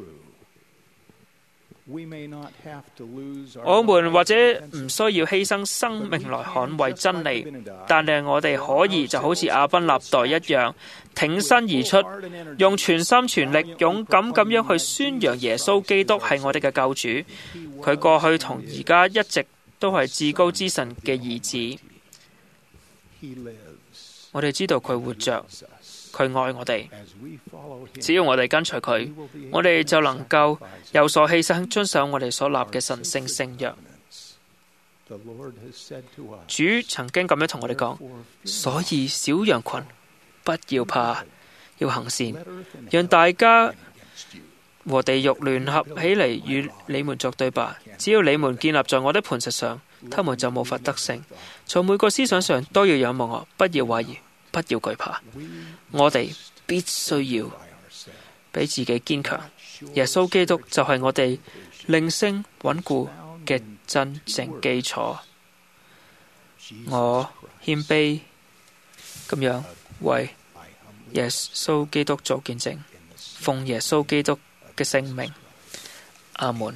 我們或者唔需要犧牲生命來捍衛真理，但係我哋可以就好似亞賓納代一樣，挺身而出，用全心全力勇敢咁樣去宣揚耶穌基督係我哋嘅救主。佢過去同而家一直都係至高之神嘅兒子。 我哋知道佢活着，佢愛我哋。只要我哋跟隨佢，我哋就能夠有所犧牲，遵守我哋所立嘅神聖聖約。主曾經咁樣同我哋講，所以小羊群不要怕，要行善，讓大家和地獄聯合起嚟與你們作對吧。只要你們建立在我的磐石上，他們就無法得勝。在每個思想上都要仰望我，不要懷疑，不要懼怕。我哋必須要俾自己堅強。耶穌基督就係我哋靈性穩固嘅真正基礎。我謙卑咁樣為耶穌基督做見證，奉耶穌基督嘅聖名，阿門。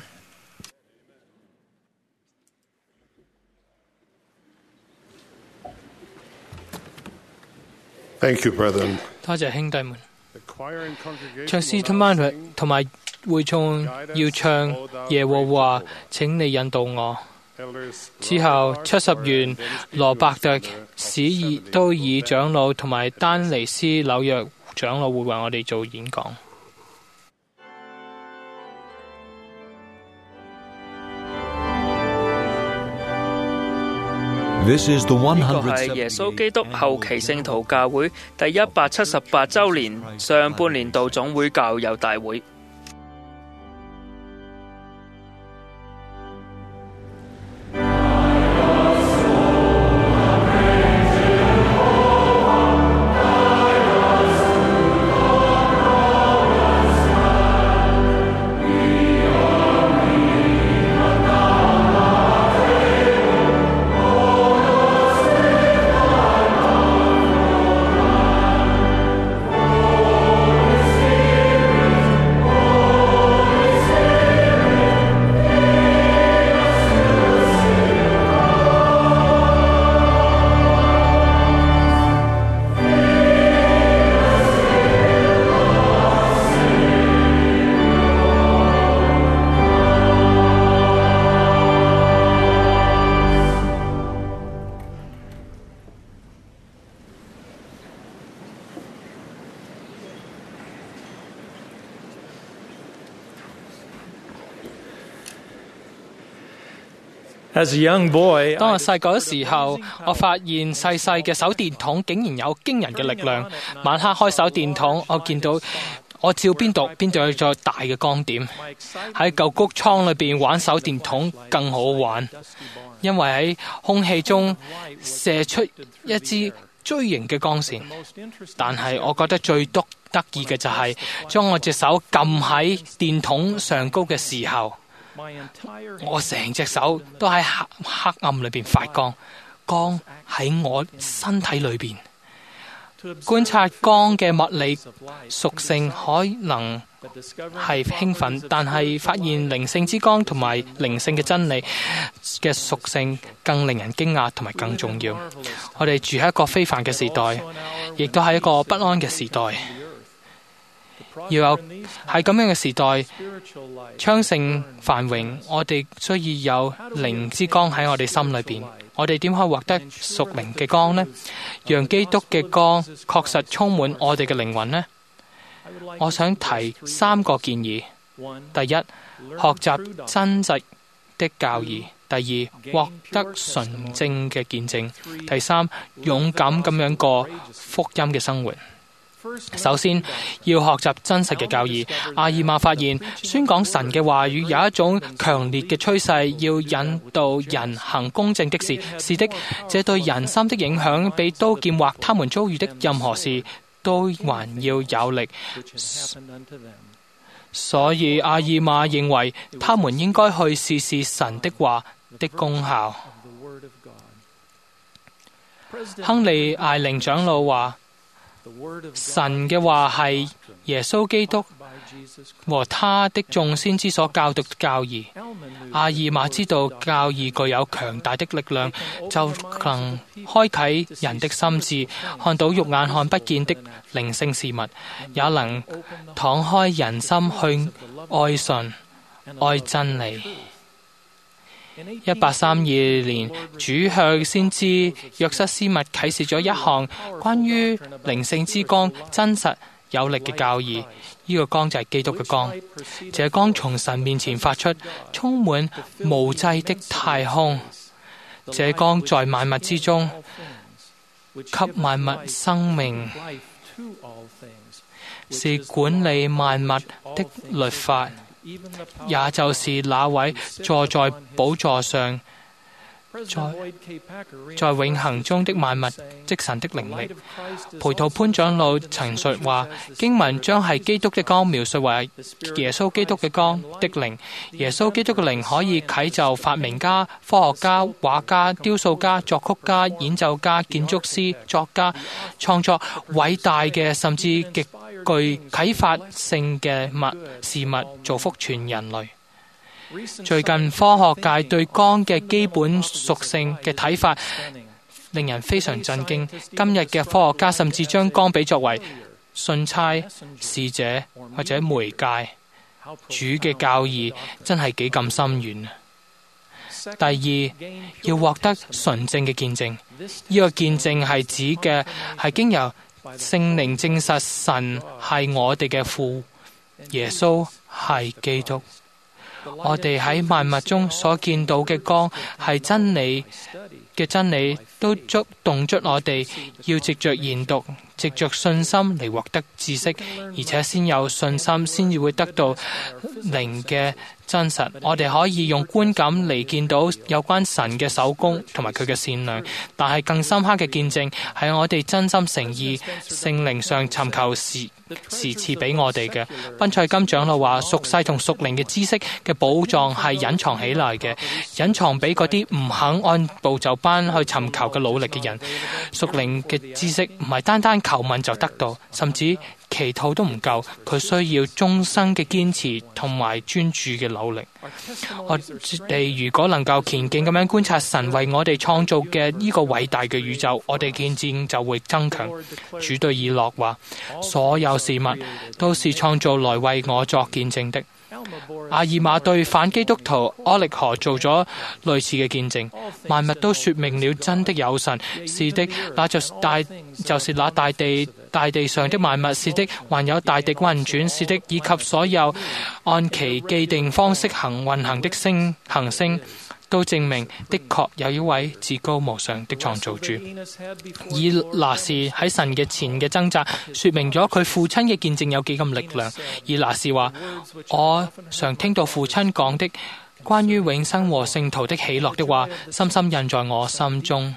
Thank you, brethren. 多謝兄弟們。唱詩同埋同埋會眾要唱耶和華，請你引導我。之後七十員羅伯特史爾都爾長老同埋丹尼斯紐約長老會為我哋做演講。 呢個係耶穌基督後期聖徒教會第一百七十八週年上半年度總會教友大會。 當我細個嘅時候，我發現細細嘅手電筒竟然有驚人嘅力量。晚黑開手電筒，我見到我照邊度邊度有咗大嘅光點。喺舊谷倉裏邊玩手電筒更好玩，因為喺空氣中射出一支錐形嘅光線。但係我覺得最得得意嘅就係、是、將我隻手撳喺電筒上高嘅時候，我成隻手都喺黑黑暗裏邊發光，光喺我身體裏邊。觀察光嘅物理屬性可能係興奮，但係發現靈性之光同埋靈性嘅真理嘅屬性更令人驚訝同埋更重要。我哋住喺一個非凡嘅時代，亦都係一個不安嘅時代。要有喺咁樣嘅時代昌盛繁榮，我哋需要有靈之光喺我哋心裏邊。我哋點可以獲得屬靈嘅光呢？讓基督嘅光確實充滿我哋嘅靈魂呢？我想提三個建議：第一，學習真實的教義；第二，獲得純正嘅見證；第三，勇敢咁樣過福音嘅生活。首先，要學習真實嘅教義。阿爾瑪發現，宣講神嘅話語有一種強烈嘅趨勢，要引導人行公正的事。是的，這對人心的影響比刀劍或他們遭遇的任何事都還要有力。所以阿爾瑪認為，他們應該去試試神的話的功效。亨利艾靈長老話，神嘅話係耶穌基督和他的眾先知所教導的教義。阿爾瑪知道教義具有強大的力量，就能開啟人的心智，看到肉眼看不見的靈性事物，也能敞開人心去愛神、愛真理。 一八三二年，主向先知約瑟斯密啟示咗一項關於靈性之光真實有力嘅教義。呢、這個光就係基督嘅光，這光從神面前發出，充滿無際的太空。這光在萬物之中，給萬物生命，是管理萬物的律法，也就是那位坐在寶座上，在, 在永恆中的萬物即神的靈力。培圖潘長老陳述話，經文將係基督的光描述為耶穌基督嘅光的靈。耶穌基督嘅靈可以啟就發明家、科學家、畫家、雕塑家、作曲家、演奏家、建築師、作家，創作偉大嘅甚至極具啟發性嘅物事物，造福全人類。最近科學界對光嘅基本屬性嘅睇法令人非常震驚。今日嘅科學家甚至將光比作為信差、使者或者媒介。主嘅教義真係幾咁深遠。第二，要獲得純正嘅見證。呢、這個見證係指嘅係經由聖靈證實神係我哋嘅父，耶穌係基督。我哋喺萬物中所見到嘅光係真理嘅真理，都觸動出我哋要藉着研讀、藉着信心嚟獲得知識，而且先有信心，先至會得到靈嘅真實。我哋可以用觀感嚟見到有關神嘅手工同埋佢嘅善良，但係更深刻嘅見證係我哋真心誠意聖靈上尋求時時賜俾我哋嘅。賓賽金長老話，屬世同屬靈嘅知識嘅寶藏係隱藏起來嘅，隱藏俾嗰啲唔肯按部就班去尋求嘅努力嘅人。屬靈嘅知識唔係單單求問就得到，甚至祈禱都唔夠，佢需要終生嘅堅持同埋專注嘅努力。我哋如果能夠虔敬咁樣觀察神為我哋創造嘅呢個偉大嘅宇宙，我哋見證就會增強。主對以諾話，所有事物都是創造來為我作見證的。阿爾瑪對反基督徒柯力河做咗類似嘅見證，萬物都說明了真的有神，是的，那就是大，就是那大地大地上的萬物，是的，還有大地運轉，是的，以及所有按其既定方式行運行的星行星，都證明的確有一位至高無上的創造主。以拿士喺神嘅前嘅掙扎，說明咗佢父親嘅見證有幾咁力量。以拿士話，我常聽到父親講的關於永生和聖徒的喜樂的話，深深印在我心中。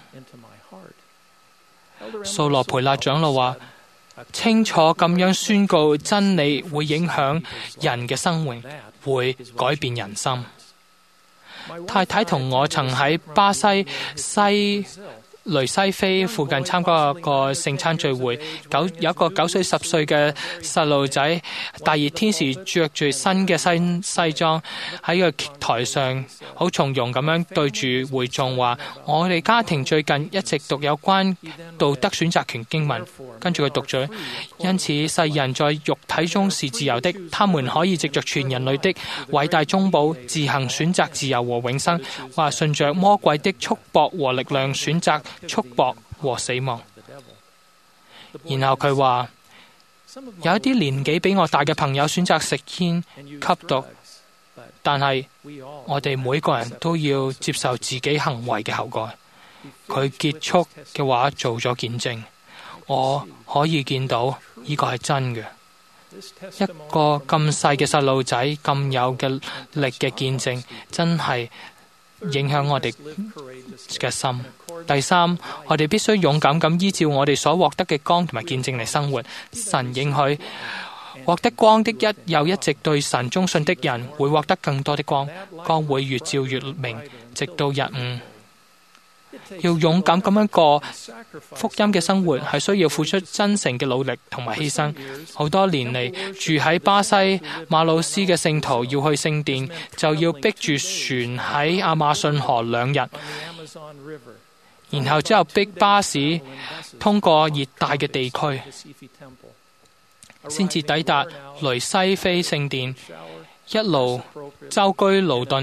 掃羅培勒長老話，清楚咁樣宣告真理會影響人嘅生活，會改變人心。太太同我曾喺巴西西雷西菲附近參加個聖餐聚會，九有一個九歲十歲嘅細路仔，大熱天時着住新嘅西西裝喺個台上，好從容咁樣對住會眾話：我哋家庭最近一直讀有關道德選擇權經文，跟住佢讀咗。因此世人在肉體中是自由的，他們可以藉着全人類的偉大中保自行選擇自由和永生，或順着魔鬼的束縛和力量選擇束縛和死亡。然後佢話，有一啲年紀比我大嘅朋友選擇食煙吸毒，但係我哋每個人都要接受自己行為嘅後果。佢結束嘅話做咗見證，我可以見到呢個係真嘅。一個咁細嘅細路仔咁有嘅力嘅見證，真係影響我哋嘅心。第三，我哋必須勇敢咁依照我哋所獲得嘅光同埋見證嚟生活。神應許獲得光的一又一直對神忠信的人會獲得更多的光，光會越照越明，直到日午。要勇敢咁樣過福音嘅生活，係需要付出真誠嘅努力同埋犧牲。好多年嚟住喺巴西馬魯斯嘅聖徒要去聖殿，就要逼住船喺亞馬遜河兩日，然後之後逼巴士通過熱帶嘅地區，先至抵達雷西菲聖殿。一路舟車勞頓，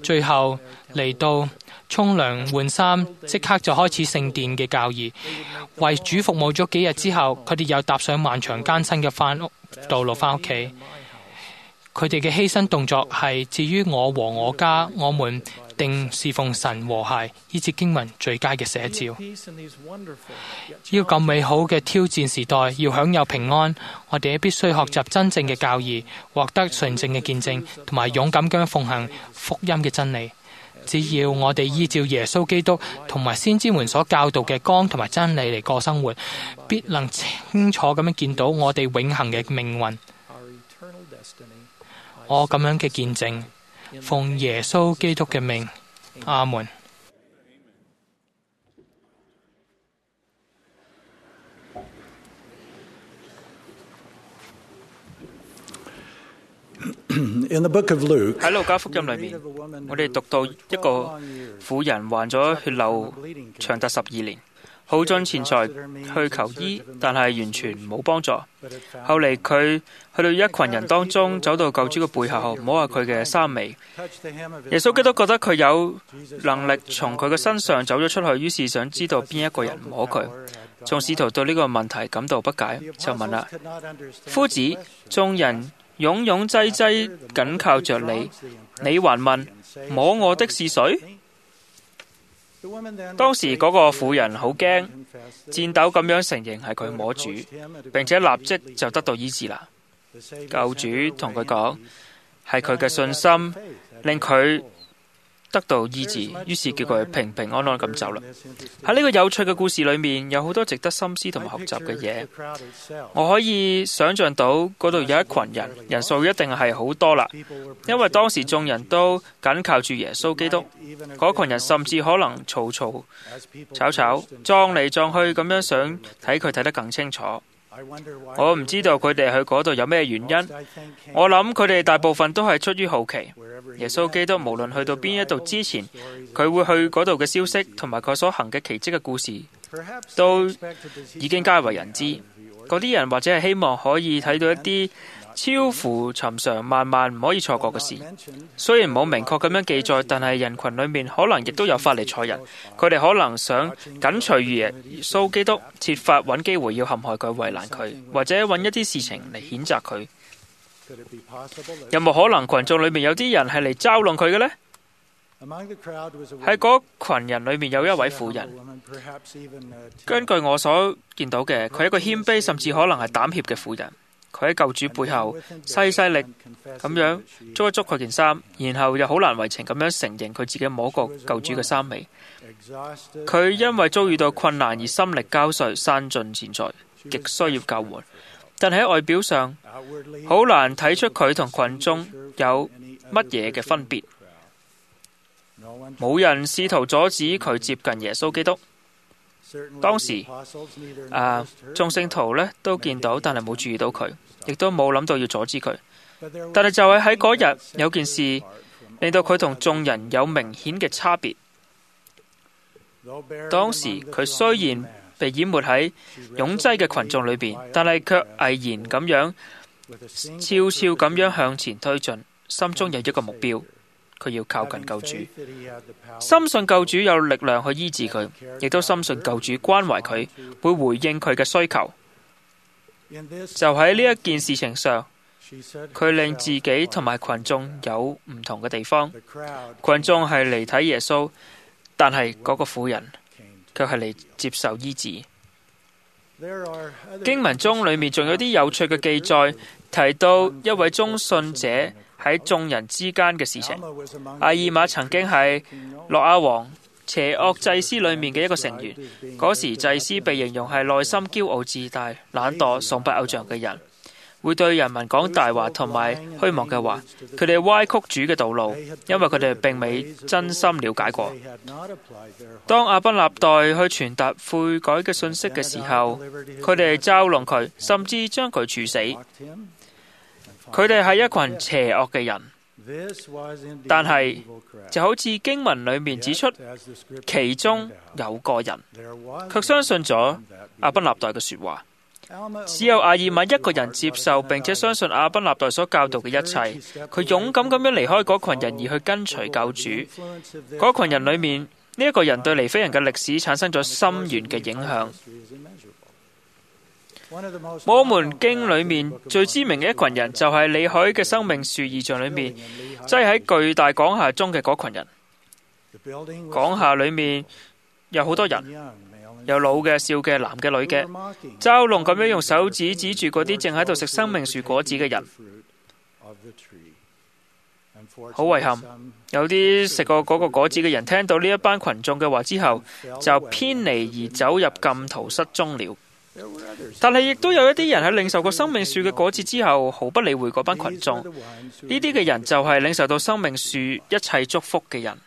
最後嚟到沖涼換衫，即刻就開始聖殿嘅教義。為主服務咗幾日之後，佢哋又踏上漫長艱辛嘅翻屋道路翻屋企。佢哋嘅犧牲動作係至於我和我家，我們定侍奉神和諧。呢節經文最佳嘅寫照。要咁美好嘅挑戰時代，要享有平安，我哋必須學習真正嘅教義，獲得純正嘅見證，同埋勇敢咁奉行福音嘅真理。只要我哋依照耶穌基督同埋先知們所教導嘅光同埋真理嚟過生活，必能清楚咁樣見到我哋永恆嘅命運。我咁樣嘅見證，奉耶穌基督嘅名，阿門。 喺路加福音裏面，我哋讀到一個婦人患咗血漏長達十二年，耗盡錢財去求醫，但係完全冇幫助。後嚟佢去到一群人當中，走到救主嘅背後，摸下佢嘅衫尾。耶穌基督覺得佢有能力從佢嘅身上走咗出去，於是想知道邊一個人摸佢。眾使徒對呢個問題感到不解，就問啦：夫子，眾人擁擁擠擠緊靠着你，你還問摸我的是誰？當時嗰個婦人好驚，顫抖咁樣承認係佢摸主，並且立即就得到醫治啦。救主同佢講，係佢嘅信心令佢得到醫治，於是叫佢平平安安咁走啦。喺呢個有趣嘅故事裏面，有好多值得深思同埋學習嘅嘢。我可以想象到嗰度有一群人，人數一定係好多啦，因為當時眾人都緊靠住耶穌基督。嗰群人甚至可能嘈嘈吵吵，撞嚟撞去咁樣，想睇佢睇得更清楚。我唔知道佢哋去嗰度有咩原因，我諗佢哋大部分都係出於好奇。耶穌基督無論去到邊一度之前，佢會去嗰度嘅消息同埋佢所行嘅奇蹟嘅故事，都已經皆為人知。嗰啲人或者係希望可以睇到一啲超乎尋常、萬萬唔可以錯過嘅事。雖然冇明確咁樣記載，但係人群裏面可能亦都有法利賽人，佢哋可能想緊隨耶穌基督，設法揾機會要陷害佢、為難佢，或者揾一啲事情嚟譴責佢。有冇可能群眾裏面有啲人係嚟嘲弄佢嘅呢？喺嗰群人裏面有一位婦人，根據我所見到嘅，佢係一個謙卑甚至可能係膽怯嘅婦人。佢喺救主背後細細力咁樣捉一捉佢件衫，然後又好難為情咁樣承認佢自己摸過救主嘅衫尾。佢因為遭遇到困難而心力交瘁，散盡錢財，極需要救援。但係喺外表上，好難睇出佢同群眾有乜嘢嘅分別。冇人試圖阻止佢接近耶穌基督。當時，啊，眾聖徒呢都見到，但係冇注意到佢，亦都冇諗到要阻止佢。但係就係喺嗰日，有件事令到佢同眾人有明顯嘅差別。當時佢雖然被淹沒喺擁擠嘅群眾裏邊，但係卻毅然咁樣悄悄咁樣向前推進，心中有一個目標。佢要靠近救主，深信救主有力量去醫治佢，亦都深信救主關懷佢，會回應佢嘅需求。就喺呢一件事情上，佢令自己同埋群眾有唔同嘅地方。群眾係嚟睇耶穌，但係嗰個婦人卻係嚟接受醫治。經文中裏面仲有啲有趣嘅記載，提到一位忠信者喺眾人之間嘅事情。阿爾瑪曾經係諾亞王邪惡祭司裏面嘅一個成員。嗰時祭司被形容係內心驕傲自大、懶惰、崇拜偶像嘅人，會對人民講大話同埋虛妄嘅話。佢哋歪曲主嘅道路，因為佢哋並未真心了解過。當亞賓納代去傳達悔改嘅信息嘅時候，佢哋嘲弄佢，甚至將佢處死。佢哋係一群邪惡嘅人，但係就好似經文裏面指出，其中有個人卻相信咗亞賓納代嘅說話。 只有阿爾瑪一個人接受並且相信阿賓納代所教導嘅一切，佢勇敢咁樣離開嗰群人而去跟隨救主。嗰群人裏面，呢一個人對尼非人嘅歷史產生咗深遠嘅影響。摩門經裏面最知名嘅一群人就係李海嘅生命樹異象裏面，即係喺巨大港廈中嘅嗰群人。港廈裏面有好多人，有老嘅、少嘅、男嘅、女嘅，嘲弄咁樣用手指指住嗰啲正喺度食生命樹果子嘅人。好遺憾，有啲食過嗰個果子嘅人聽到呢一班群眾嘅話之後，就偏離而走入禁途失蹤了。但係亦都有一啲人喺領受過生命樹嘅果子之後，毫不理會嗰班群眾。呢啲嘅人就係領受到生命樹一切祝福嘅人。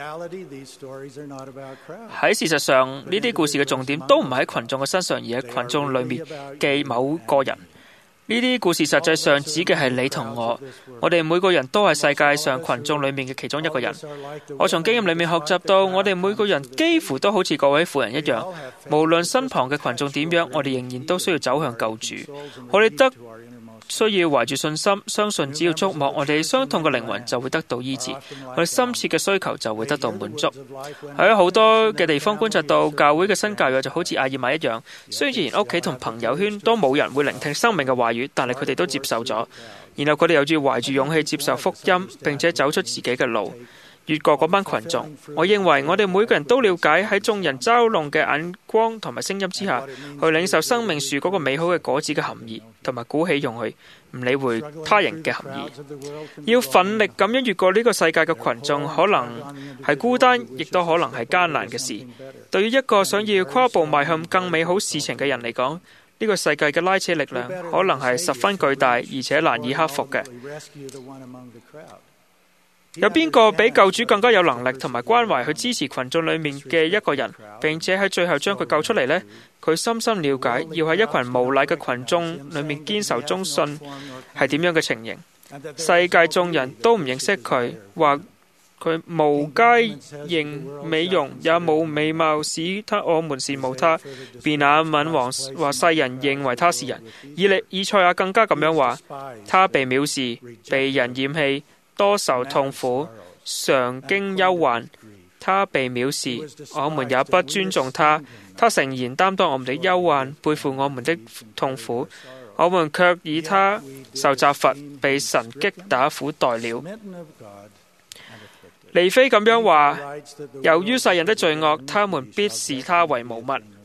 喺事實上，呢啲故事嘅重點都唔係喺群眾嘅身上，而喺群眾裏面嘅某個人。呢啲故事實際上指嘅係你同我，我哋每個人都係世界上群眾裏面嘅其中一個人。我從經驗裏面學習到，我哋每個人幾乎都好似各位婦人一樣，無論身旁嘅群眾點樣，我哋仍然都需要走向救主。我哋得需要懷住信心，相信只要觸摸我哋傷痛嘅靈魂，就會得到醫治，我哋深切嘅需求就會得到滿足。喺好多嘅地方觀察到，教會嘅新教友就好似阿爾瑪一樣，雖然屋企同朋友圈都冇人會聆聽生命嘅話語，但係佢哋都接受咗，然後佢哋又要懷住勇氣接受福音，並且走出自己嘅路，越過嗰班群眾。我認為我哋每個人都了解喺眾人嘲弄嘅眼光同埋聲音之下，去領受生命樹嗰個美好嘅果子嘅含義，同埋鼓起勇氣，唔理會他人嘅含義。要奮力咁樣越過呢個世界嘅群眾，可能係孤單，亦都可能係艱難嘅事。對於一個想要跨步邁向更美好事情嘅人嚟講，呢個世界嘅拉扯力量可能係十分巨大，而且難以克服嘅。有邊個比救主更加有能力同埋關懷去支持群眾裏面嘅一個人，並且喺最後將佢救出嚟呢？佢深深了解要喺一群無賴嘅群眾裏面堅守忠信係點樣嘅情形。世界眾人都唔認識佢，話佢無佳形美容，也冇美貌，使他我們羨慕他。便雅憫王話世人認為他是人，以利以賽亞更加咁樣話，他被藐視，被人厭棄，多受痛苦，常經憂患。他被藐視，我們也不尊重他。他誠然擔當我們的憂患，背負我們的痛苦，我們卻以他受責罰，被神擊打苦待了。尼非咁樣話，由於世人的罪惡，他們必視他為無物。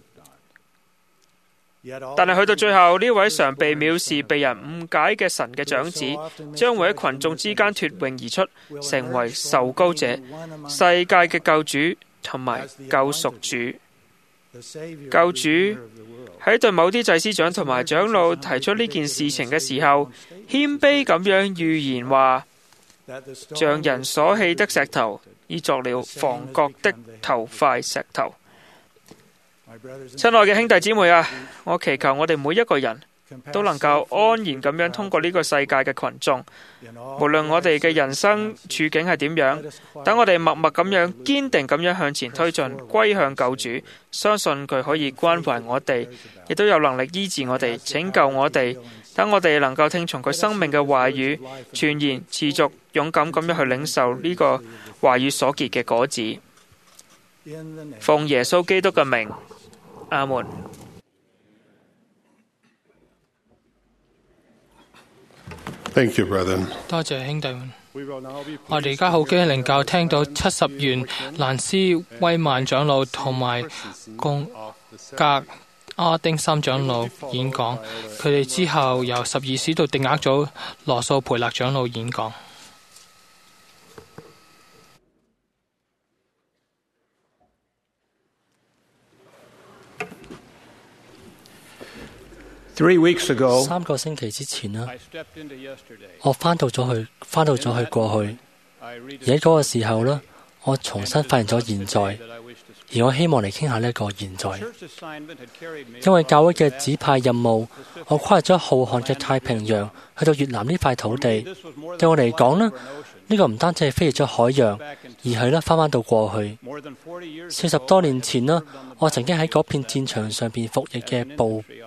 但係去到最後，呢位常被藐視、被人誤解嘅神嘅長子，將會喺群眾之間脫穎而出，成為受膏者、世界嘅救主同埋救贖主。救主喺對某啲祭司長同埋長老提出呢件事情嘅時候，謙卑咁樣預言話，像人所棄的石頭，已作了房角的頭塊石頭。親愛嘅兄弟姊妹啊，我祈求我哋每一個人都能夠安然咁樣通過呢個世界嘅群眾，無論我哋嘅人生處境係點樣，等我哋默默咁樣堅定咁樣向前推進，歸向救主，相信佢可以關懷我哋，亦都有能力醫治我哋，拯救我哋。等我哋能夠聽從佢生命嘅話語，全然持續勇敢咁樣去領受呢個話語所結嘅果子。奉耶穌基督嘅名，阿門。 Thank you, brethren. 多謝兄弟們。我哋而家好激靈教聽到七十元蘭斯威曼長老同埋貢格阿丁三長老演講，佢哋之後由十二使徒定額組羅素培勒長老演講。 Three weeks ago, 三個星期之前啦，我翻到咗去，翻到咗去過去，而喺嗰個時候呢，我重新發現咗現在，而我希望嚟傾下呢一個現在。因為教會嘅指派任務，我跨越咗浩瀚嘅太平洋，去到越南呢塊土地。對我嚟講呢，呢個唔單止係飛越咗海洋，而係呢翻返到過去。四十多年前呢，我曾經喺嗰片戰場上邊服役嘅步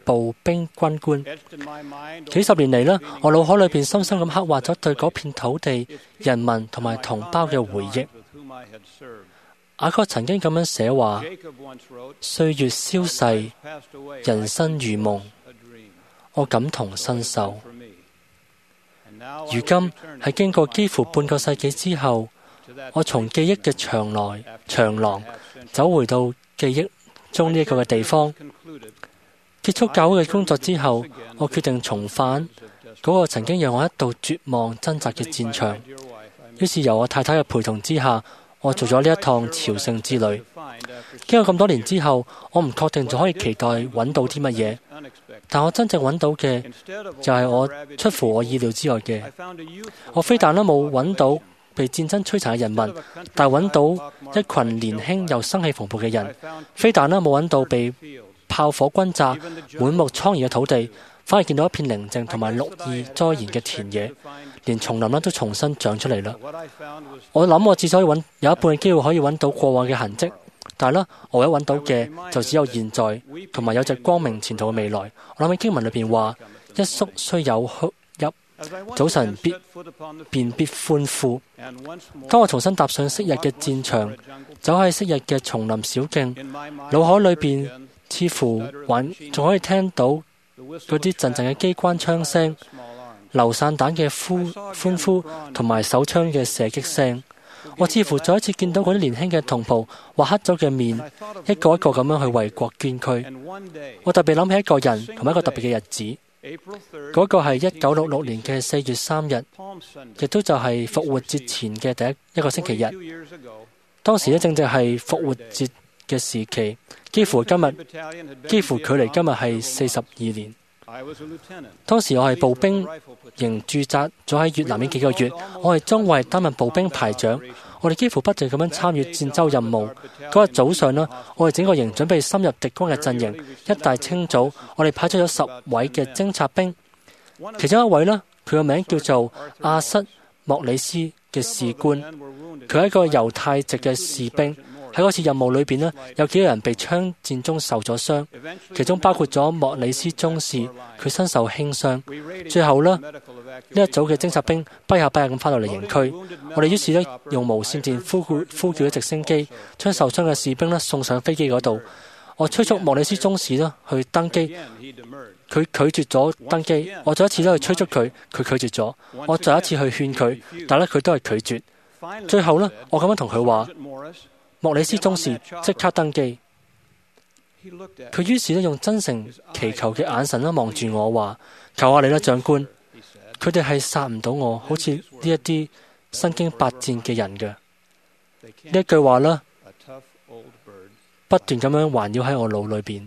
步兵軍官。幾十年嚟呢，我腦海裏邊深深咁刻畫咗對嗰片土地、人民同埋同胞嘅回憶。雅各曾經咁樣寫話：歲月消逝，人生如夢，我感同身受。如今係經過幾乎半個世紀之後，我從記憶嘅長來長廊走回到記憶中呢一個嘅地方。結束教會嘅工作之後，我決定重返嗰個曾經讓我一度絕望掙扎嘅戰場。於是由我太太嘅陪同之下，我做咗呢一趟朝聖之旅。經過咁多年之後，我唔確定仲可以期待揾到啲乜嘢，但我真正揾到嘅就係我出乎我意料之外嘅。我非但都冇揾到被戰爭摧殘嘅人民，但係揾到一群年輕又生氣蓬勃嘅人。非但都冇揾到被炮火轟炸滿目瘡痍嘅土地，反而見到一片寧靜同埋綠意栽延嘅田野，連叢林都重新長出嚟啦。我諗我至少可以揾有一半嘅機會可以揾到過往嘅痕跡，但係呢，我唯一揾到嘅就只有現在同埋有隻光明前途嘅未來。我諗起經文裏邊話：一宿雖有泣，早晨必便必歡呼。當我重新踏上昔日嘅戰場，走喺昔日嘅叢林小徑，腦海裏邊似乎還仲可以聽到嗰啲陣陣嘅機關槍聲、流散彈嘅呼歡呼同埋手槍嘅射擊聲。我似乎再一次見到嗰啲年輕嘅同袍畫黑咗嘅面，一個一個咁樣去為國捐軀。我特別諗起一個人同埋一個特別嘅日子，嗰、那個係一九六六年嘅四月三日，亦都就係復活節前嘅第一一個星期日。當時咧正正係復活節嘅時期，幾乎今日幾乎距離今日係四十二年。當時我係步兵營駐紮咗喺越南呢幾個月，我係中尉擔任步兵排長，我哋幾乎不斷咁樣參與戰鬥任務。嗰日早上呢，我哋整個營準備深入敵軍嘅陣營。一大清早，我哋派出咗十位嘅偵察兵，其中一位呢，佢個名叫做阿瑟莫里斯嘅士官，佢係一個猶太籍嘅士兵。喺嗰次任務裏邊呢，有幾個人被槍戰中受咗傷，其中包括咗莫里斯中士，佢身受輕傷。最後呢，呢一組嘅偵察兵跛下跛下咁返到嚟營區，我哋於是呢，用無線電呼呼呼叫咗直升機，將受傷嘅士兵呢送上飛機嗰度。我催促莫里斯中士呢去登機，佢拒絕咗登機。我再一次呢去催促佢，佢拒絕咗。我再一次去勸佢，但係呢佢都係拒絕。最後呢，我咁樣同佢話：莫里斯中士即刻登機。佢於是咧用真誠祈求嘅眼神咧望住我，話：求下你啦，長官，佢哋係殺唔到我，好似呢一啲身經百戰嘅人嘅。呢一句話呢，不斷咁樣環繞喺我腦裏邊。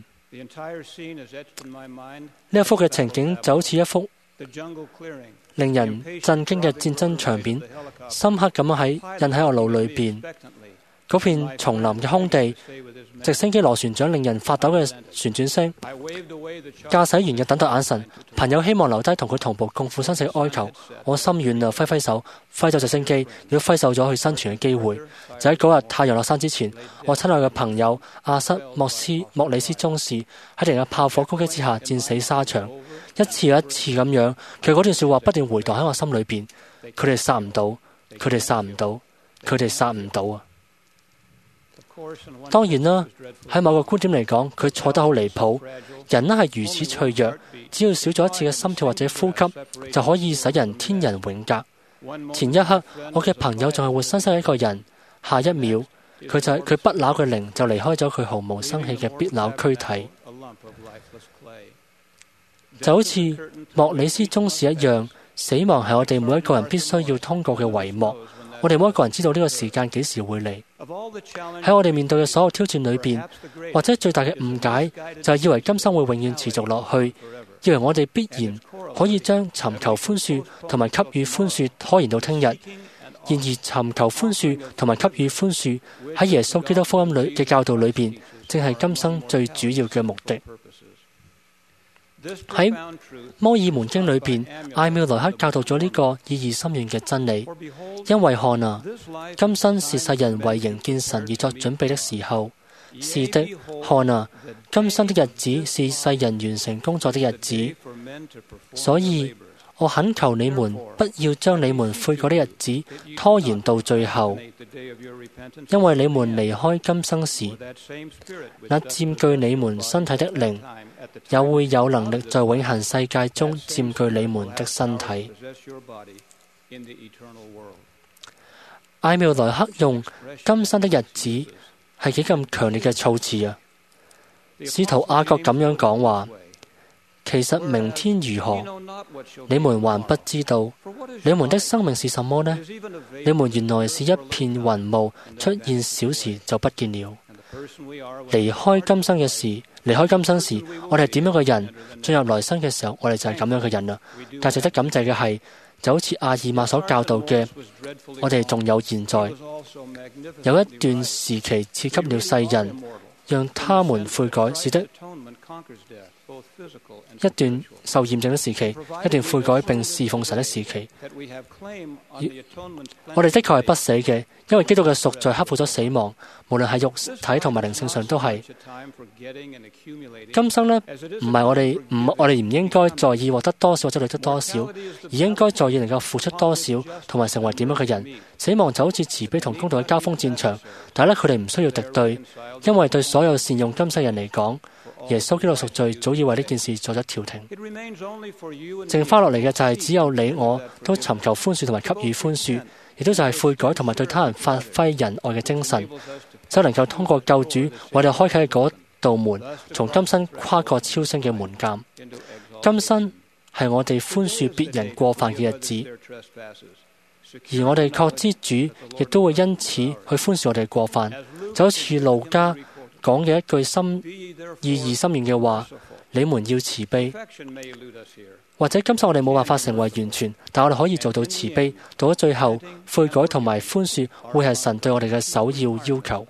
呢一幅嘅情景就好似一幅令人震驚嘅戰爭場面，深刻咁樣喺印喺我腦裏邊。嗰片叢林嘅空地，直升機螺旋槳令人發抖嘅旋轉聲，駕駛員嘅等待眼神，朋友希望留低同佢同步共赴生死嘅哀求。我心軟啊，揮揮手，揮走直升機，亦都揮走咗佢生存嘅機會。就喺嗰日太陽落山之前，我親愛嘅朋友阿瑟莫斯莫里斯中士喺敵人嘅炮火攻擊之下戰死沙場。一次又一次咁樣，佢嗰段說話不斷回盪喺我心裏邊。佢哋殺唔到，佢哋殺唔到，佢哋殺唔到啊！當然啦，喺某個觀點嚟講，佢錯得好離譜。人呢係如此脆弱，只要少咗一次嘅心跳或者呼吸，就可以使人天人永隔。前一刻，我嘅朋友仲係活生生一個人，下一秒，佢就係佢不朽嘅靈就離開咗佢毫無生氣嘅必朽軀體。就好似莫里斯中士一樣，死亡係我哋每一個人必須要通過嘅帷幕。我哋每一個人知道呢個時間幾時會嚟。喺我哋面對嘅所有挑戰裏邊，或者最大嘅誤解就係以為今生會永遠持續落去，以為我哋必然可以將尋求寬恕同埋給予寬恕拖延到聽日。然而，尋求寬恕同埋給予寬恕喺耶穌基督福音裏嘅教導裏邊，正係今生最主要嘅目的。喺摩爾門經裏邊，艾妙萊克教導咗呢個意義深遠嘅真理。因為看啊，今生是世人為迎見神而作準備的時候， 是的，看啊，今生的日子是世人完成工作的日子，所以我懇求你們不要將你們悔改的日子拖延到最後，因為你們離開今生時，那佔據你們身體的靈，也會有能力在永恆世界中佔據你們的身體。艾妙萊克用今生的日子係幾咁強烈嘅措辭啊！使徒雅各咁樣講話，其實明天如何，你們還不知道。你們的生命是什麼呢？你們原來是一片雲霧，出現小時就不見了。離開今生嘅時，離開今生時，我哋係點樣嘅人？進入來生嘅時候，我哋就係咁樣嘅人啦。但值得感謝嘅係，就好似阿爾瑪所教導嘅，我哋仲有現在，有一段時期賜給了世人，讓他們悔改，使得一段受驗證的時期，一段悔改並侍奉神的時期。我哋的確係不死嘅，因為基督嘅贖罪克服咗死亡，無論係肉體同埋靈性上都係。今生呢，唔係我哋唔我哋唔應該在意獲得多少或者累積多少，而應該在意能夠付出多少同埋成為點樣嘅人。死亡就好似慈悲同公道嘅交鋒戰場，但係咧佢哋唔需要敵對，因為對所有善用今世人嚟講，耶穌基督贖罪早已為呢件事作咗調停。剩翻落嚟嘅就係只有你我都尋求寬恕同埋給予寬恕，亦都就係悔改同埋對他人發揮仁愛嘅精神，就能夠通過救主為我哋開啟嘅嗰道門，從今生跨過超升嘅門檻。今生係我哋寬恕別人過犯嘅日子，而我哋確知主亦都會因此去寬恕我哋嘅過犯，就好似路加講嘅一句深意義深遠嘅話：你們要慈悲。或者今生我哋冇辦法成為完全，但我哋可以做到慈悲。到咗最後，悔改同埋寬恕會係神對我哋嘅首要要求。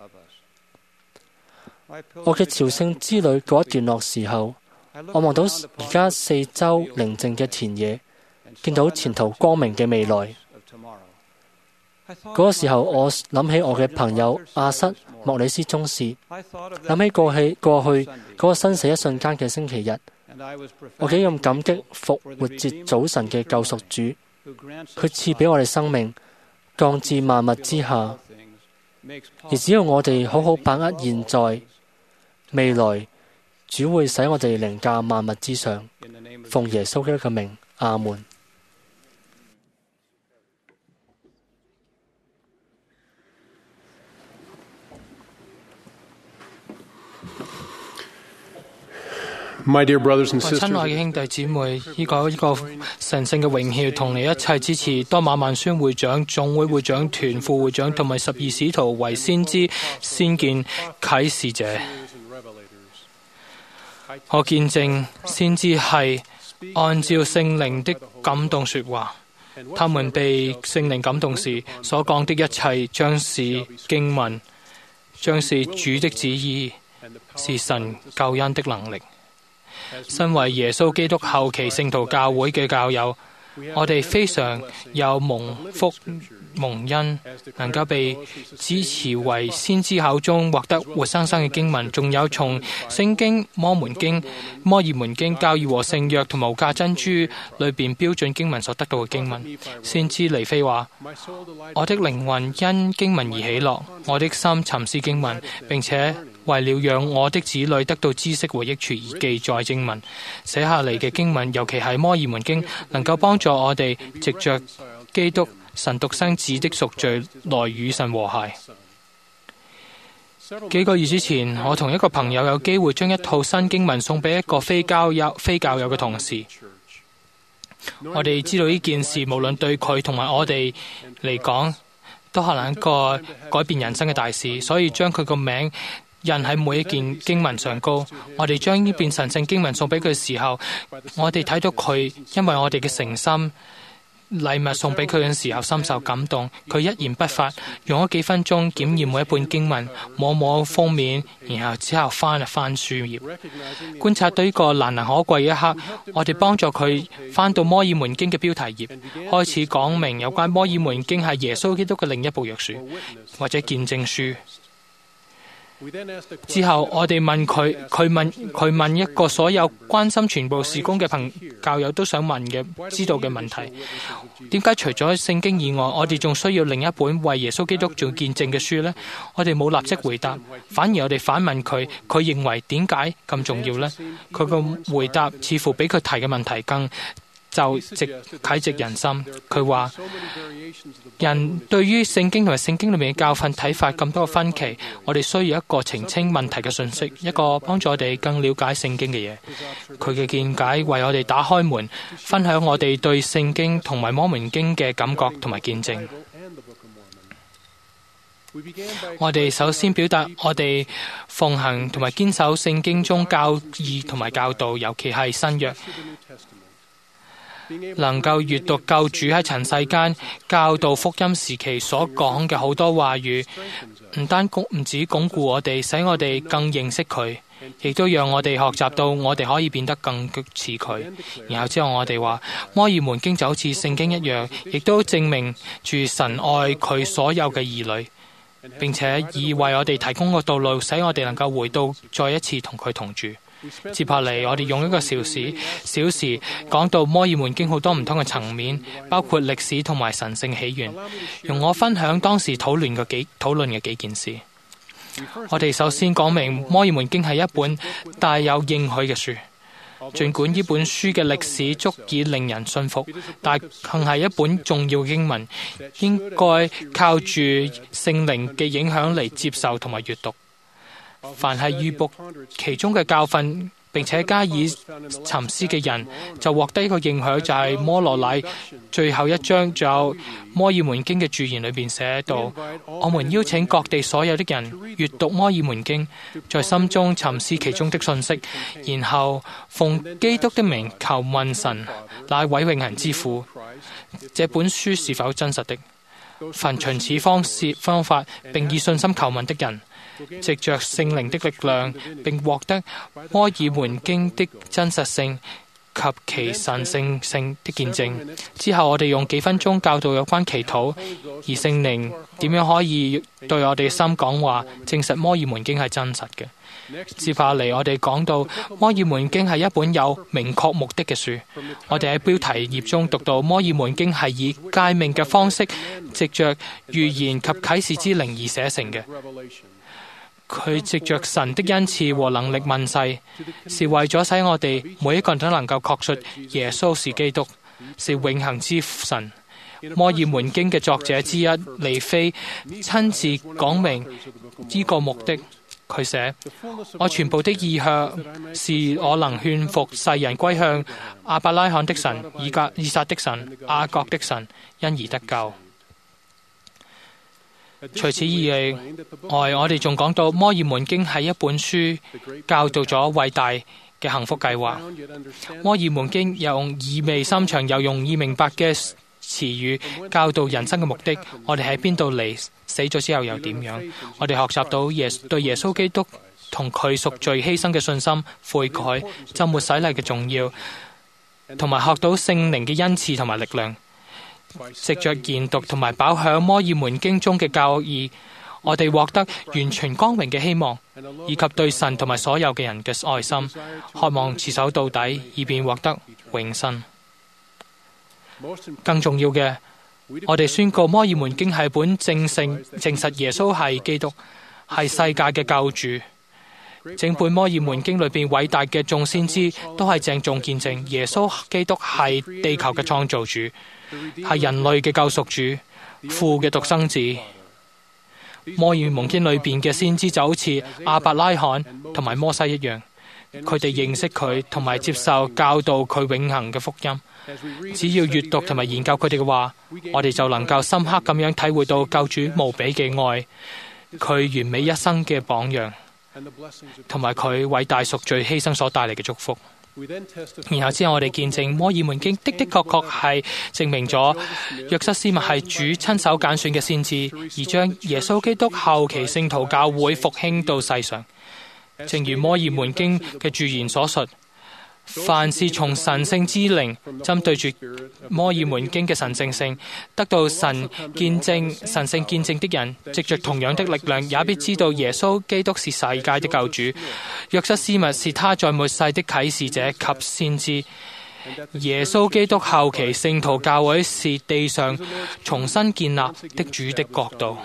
我嘅朝聖之旅告一段落時候，我望到而家四周寧靜嘅田野，見到前途光明嘅未來。嗰個時候，我諗起我嘅朋友阿瑟莫里斯宗士，諗起過去過去嗰個生死一瞬間嘅星期日，我幾咁感激復活節早晨嘅救贖主，佢賜俾我哋生命，降至萬物之下。而只要我哋好好把握現在，未來主會使我哋凌駕萬物之上。奉耶穌基督嘅名，阿門。 My dear brothers and 親 sisters, 愛嘅兄弟姊妹，呢、這個呢、這個神聖嘅榮耀同你一齊支持多馬萬宣會長、總會會長、團副會長同埋十二使徒為先知、先見、啟示者。我見證先知係按照聖靈的感動說話，他們被聖靈感動時所講的一切，將是經文，將是主的旨意，是神救恩的能力。身為耶穌基督後期聖徒教會嘅教友，我哋非常有蒙福蒙恩，能夠被支持為先知口中獲得活生生嘅經文，仲有從聖經、摩門經、摩爾門經、教義和聖約同無價珍珠裏邊標準經文所得到嘅經文。先知尼非話：我的靈魂因經文而喜樂，我的心沉思經文，並且為了讓我的子女得到知識和益處而記載經文。寫下嚟嘅經文，尤其係摩爾門經，能夠幫助我哋藉着基督神獨生子的贖罪來與神和諧。幾個月之前，我同一個朋友有機會將一套新經文送俾一個非教友非教友嘅同事。我哋知道呢件事無論對佢同埋我哋嚟講都可能一個改變人生嘅大事，所以將佢個名印喺每一件經文上高。我哋將呢邊神聖經文送俾佢嘅時候，我哋睇到佢因為我哋嘅誠心禮物送俾佢嘅時候深受感動。佢一言不發，用咗幾分鐘檢驗每一本經文，摸摸封面，然後之後翻一翻書頁，觀察到呢個難能可貴嘅一刻。我哋幫助佢翻到摩爾門經嘅標題頁，開始講明有關摩爾門經係耶穌基督嘅另一部約書或者見證書。 之後，我哋問佢，佢問佢問一個所有關心全部事工嘅朋教友都想問嘅、知道嘅問題：點解除咗聖經以外，我哋仲需要另一本為耶穌基督做見證嘅書呢？我哋冇立即回答，反而我哋反問佢，佢認為點解咁重要呢？佢個回答似乎比佢提嘅問題更就直啟直人心。佢話：人對於聖經同埋聖經裏面嘅教訓睇法咁多個分歧，我哋需要一個澄清問題嘅信息，一個幫助我哋更了解聖經嘅嘢。佢嘅見解為我哋打開門，分享我哋對聖經同埋摩門經嘅感覺同埋見證。我哋首先表達我哋奉行同埋堅守聖經中教義同埋教導，尤其係新約。能夠閱讀救主喺塵世間教導福音時期所講嘅好多話語，唔單唔止鞏固我哋，使我哋更認識佢，亦都讓我哋學習到我哋可以變得更似佢。然後之後我哋話摩爾門經就好似聖經一樣，亦都證明住神愛佢所有嘅兒女，並且以為我哋提供個道路，使我哋能夠回到再一次同佢同住。接下嚟，我哋用一個小時小時講到摩爾門經好多唔同嘅層面，包括歷史同埋神聖起源。容我分享當時討論嘅幾討論嘅幾件事。我哋首先講明摩爾門經係一本帶有應許嘅書，儘管呢本書嘅歷史足以令人信服，但更係一本重要經文，應該靠住聖靈嘅影響嚟接受同埋閱讀。凡係預卜其中嘅教訓並且加以沉思嘅人，就獲得一個應許，就係摩羅乃最後一章，仲有摩爾門經嘅注言裏邊寫到：我們邀請各地所有的人閱讀摩爾門經，在心中沉思其中的信息，然後奉基督的名求問神，那位永恆之父，這本書是否真實的？凡循此方式方法並以信心求問的人，藉着聖靈的力量，並獲得摩爾門經的真實性及其神聖性的見證。之後我哋用幾分鐘教導有關祈禱，而聖靈點樣可以對我哋心講話，證實摩爾門經係真實嘅。接下嚟我哋講到摩爾門經係一本有明確目的嘅書。我哋喺標題頁中讀到摩爾門經係以誡命嘅方式，藉着預言及啟示之靈而寫成嘅。佢藉着神的恩賜和能力問世，是為咗使我哋每一個人都能夠確信耶穌是基督，是永恆之神。摩爾門經嘅作者之一尼非親自講明呢個目的。佢寫：我全部的意向是我能勸服世人歸向亞伯拉罕的神、以格以撒的神、雅各的神，因而得救。除此以外，我哋仲講到摩爾門經係一本書，教導咗偉大嘅幸福計劃。摩爾門經用意味深長又容易明白嘅詞語教導人生嘅目的。我哋喺邊度嚟，死咗之後又點樣？我哋學習到耶對耶穌基督同佢贖罪犧牲嘅信心、悔改、浸沒洗禮嘅重要，同埋學到聖靈嘅恩賜同埋力量。藉着研讀同埋飽享摩爾門經中嘅教義，我哋獲得完全光榮嘅希望，以及對神同埋所有嘅人嘅愛心，渴望持守到底，以便獲得永生。更重要嘅，我哋宣告摩爾門經係本證聖證實耶穌係基督，係世界嘅救主。整本摩爾門經裏邊偉大嘅眾先知都係鄭重見證耶穌基督係地球嘅創造主，係人類嘅救贖主，父嘅獨生子。摩爾門經裏邊嘅先知就好似亞伯拉罕同埋摩西一樣，佢哋認識佢同埋接受教導佢永恆嘅福音。只要閱讀同埋研究佢哋嘅話，我哋就能夠深刻咁樣體會到救主無比嘅愛，佢完美一生嘅榜樣，同埋佢偉大贖罪犧牲所帶嚟嘅祝福。然後之後我哋見證摩爾門經的的確確係證明咗約瑟斯密係主親手揀選嘅先知，而將耶穌基督後期聖徒教會復興到世上。正如摩爾門經嘅預言所述， 凡是從神聖之靈針對住摩爾門經嘅神聖性，得到神見證、神聖見證的人，藉着同樣的力量，也必知道耶穌基督是世界的救主。約瑟斯密是他在末世的啟示者及先知。耶穌基督後期聖徒教會是地上重新建立的主的國度。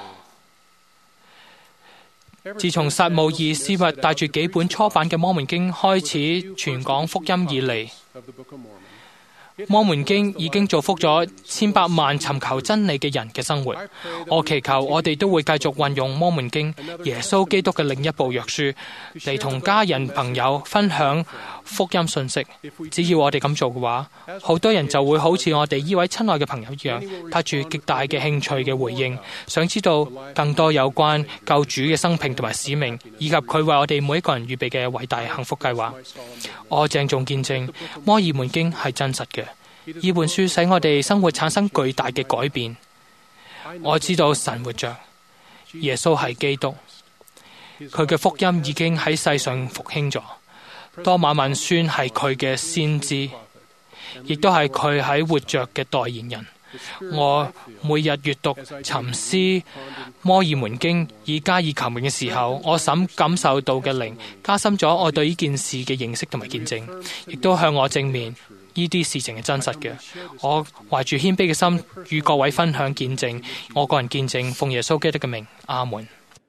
自從撒慕爾斯密帶住幾本初版嘅摩門經開始傳講福音以嚟，摩門經已經造福咗千百萬尋求真理嘅人嘅生活。我祈求我哋都會繼續運用摩門經，耶穌基督嘅另一部約書，嚟同家人朋友分享福音信息。只要我哋咁做嘅話，好多人就會好似我哋呢位親愛嘅朋友一樣，帶住極大嘅興趣嘅回應，想知道更多有關救主嘅生平同埋使命，以及佢為我哋每一個人預備嘅偉大幸福計劃。我鄭重見證摩爾門經係真實嘅，呢本書使我哋生活產生巨大嘅改變。我知道神活着，耶穌係基督，佢嘅福音已經喺世上復興咗。多馬文宣係佢嘅先知，亦都係佢喺活着嘅代言人。我每日閱讀沉思摩爾門經以加以求榮嘅時候，我審感受到嘅靈加深咗我對呢件事嘅認識同埋見證，亦都向我證明呢啲事情係真實嘅。我懷住謙卑嘅心與各位分享見證，我個人見證奉耶穌基督嘅名，阿門。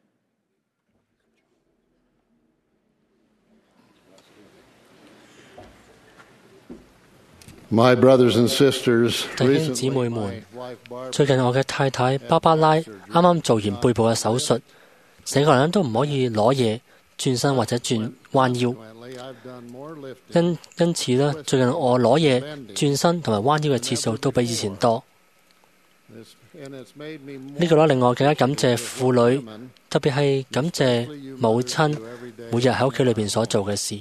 My brothers and sisters, 弟兄姊妹們，最近我嘅太太芭芭拉啱啱做完背部嘅手術，成個人都唔可以攞嘢、轉身或者轉彎腰。因因此呢，最近我攞嘢、轉身同埋彎腰嘅次數都比以前多。呢個咧令我更加感謝婦女，特別係感謝母親每日喺屋企裏邊所做嘅事。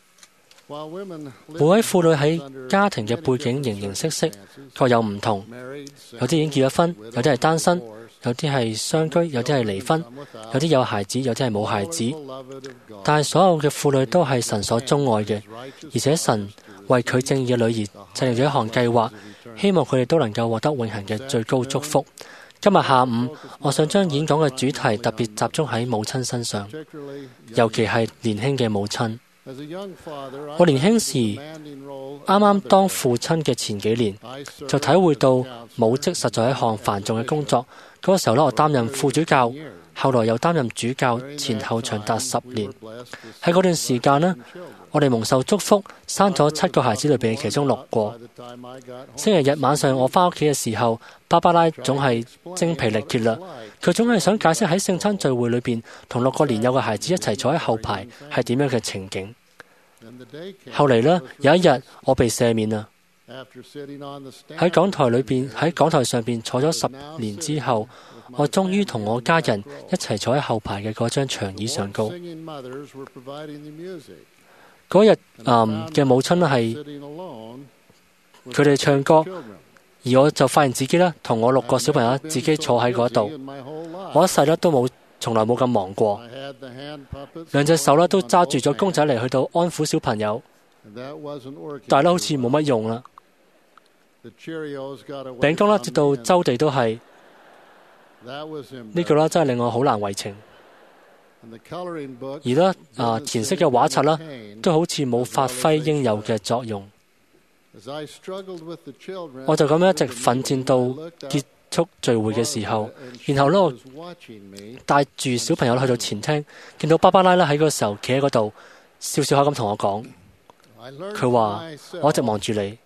每位婦女喺家庭嘅背景形形色色，各有唔同。有啲已經結咗婚，有啲係單身，有啲係相居，有啲係離婚，有啲有孩子，有啲係冇孩子。但係所有嘅婦女都係神所鍾愛嘅，而且神為佢正義嘅女兒制定咗一項計劃，希望佢哋都能夠獲得永恆嘅最高祝福。今日下午，我想將演講嘅主題特別集中喺母親身上，尤其係年輕嘅母親。我年輕時啱啱當父親嘅前幾年，就體會到母職實在係一項繁重嘅工作。嗰個時候呢，我擔任副主教，後來又擔任主教，前後長達十年。喺嗰段時間呢，我哋蒙受祝福，生咗七個孩子裏邊嘅其中六個。星期日晚上我返屋企嘅時候，芭芭拉總係精疲力竭啦。佢總係想解釋喺聖餐聚會裏邊同六個年幼嘅孩子一齊坐喺後排係點樣嘅情景。後嚟呢，有一日我被赦免啦。喺講台裏邊，喺講台上邊坐咗十年之後，我終於同我家人一齊坐喺後排嘅嗰張長椅上高。嗰日嗯嘅母親係佢哋唱歌，而我就發現自己呢，同我六個小朋友自己坐喺嗰度。我一世呢都冇，從來冇咁忙過。兩隻手呢都揸住咗公仔嚟去到安撫小朋友，但係呢好似冇乜用啦。餅乾啦，直到周地都係呢個啦，真係令我好難為情。而呢啊填色嘅畫冊啦，都好似冇發揮應有嘅作用。我就咁樣一直奮戰到結束聚會嘅時候，然後呢，我帶住小朋友去到前廳，見到芭芭拉咧喺嗰個時候企喺嗰度，笑笑口咁同我講，佢話我一直望住你。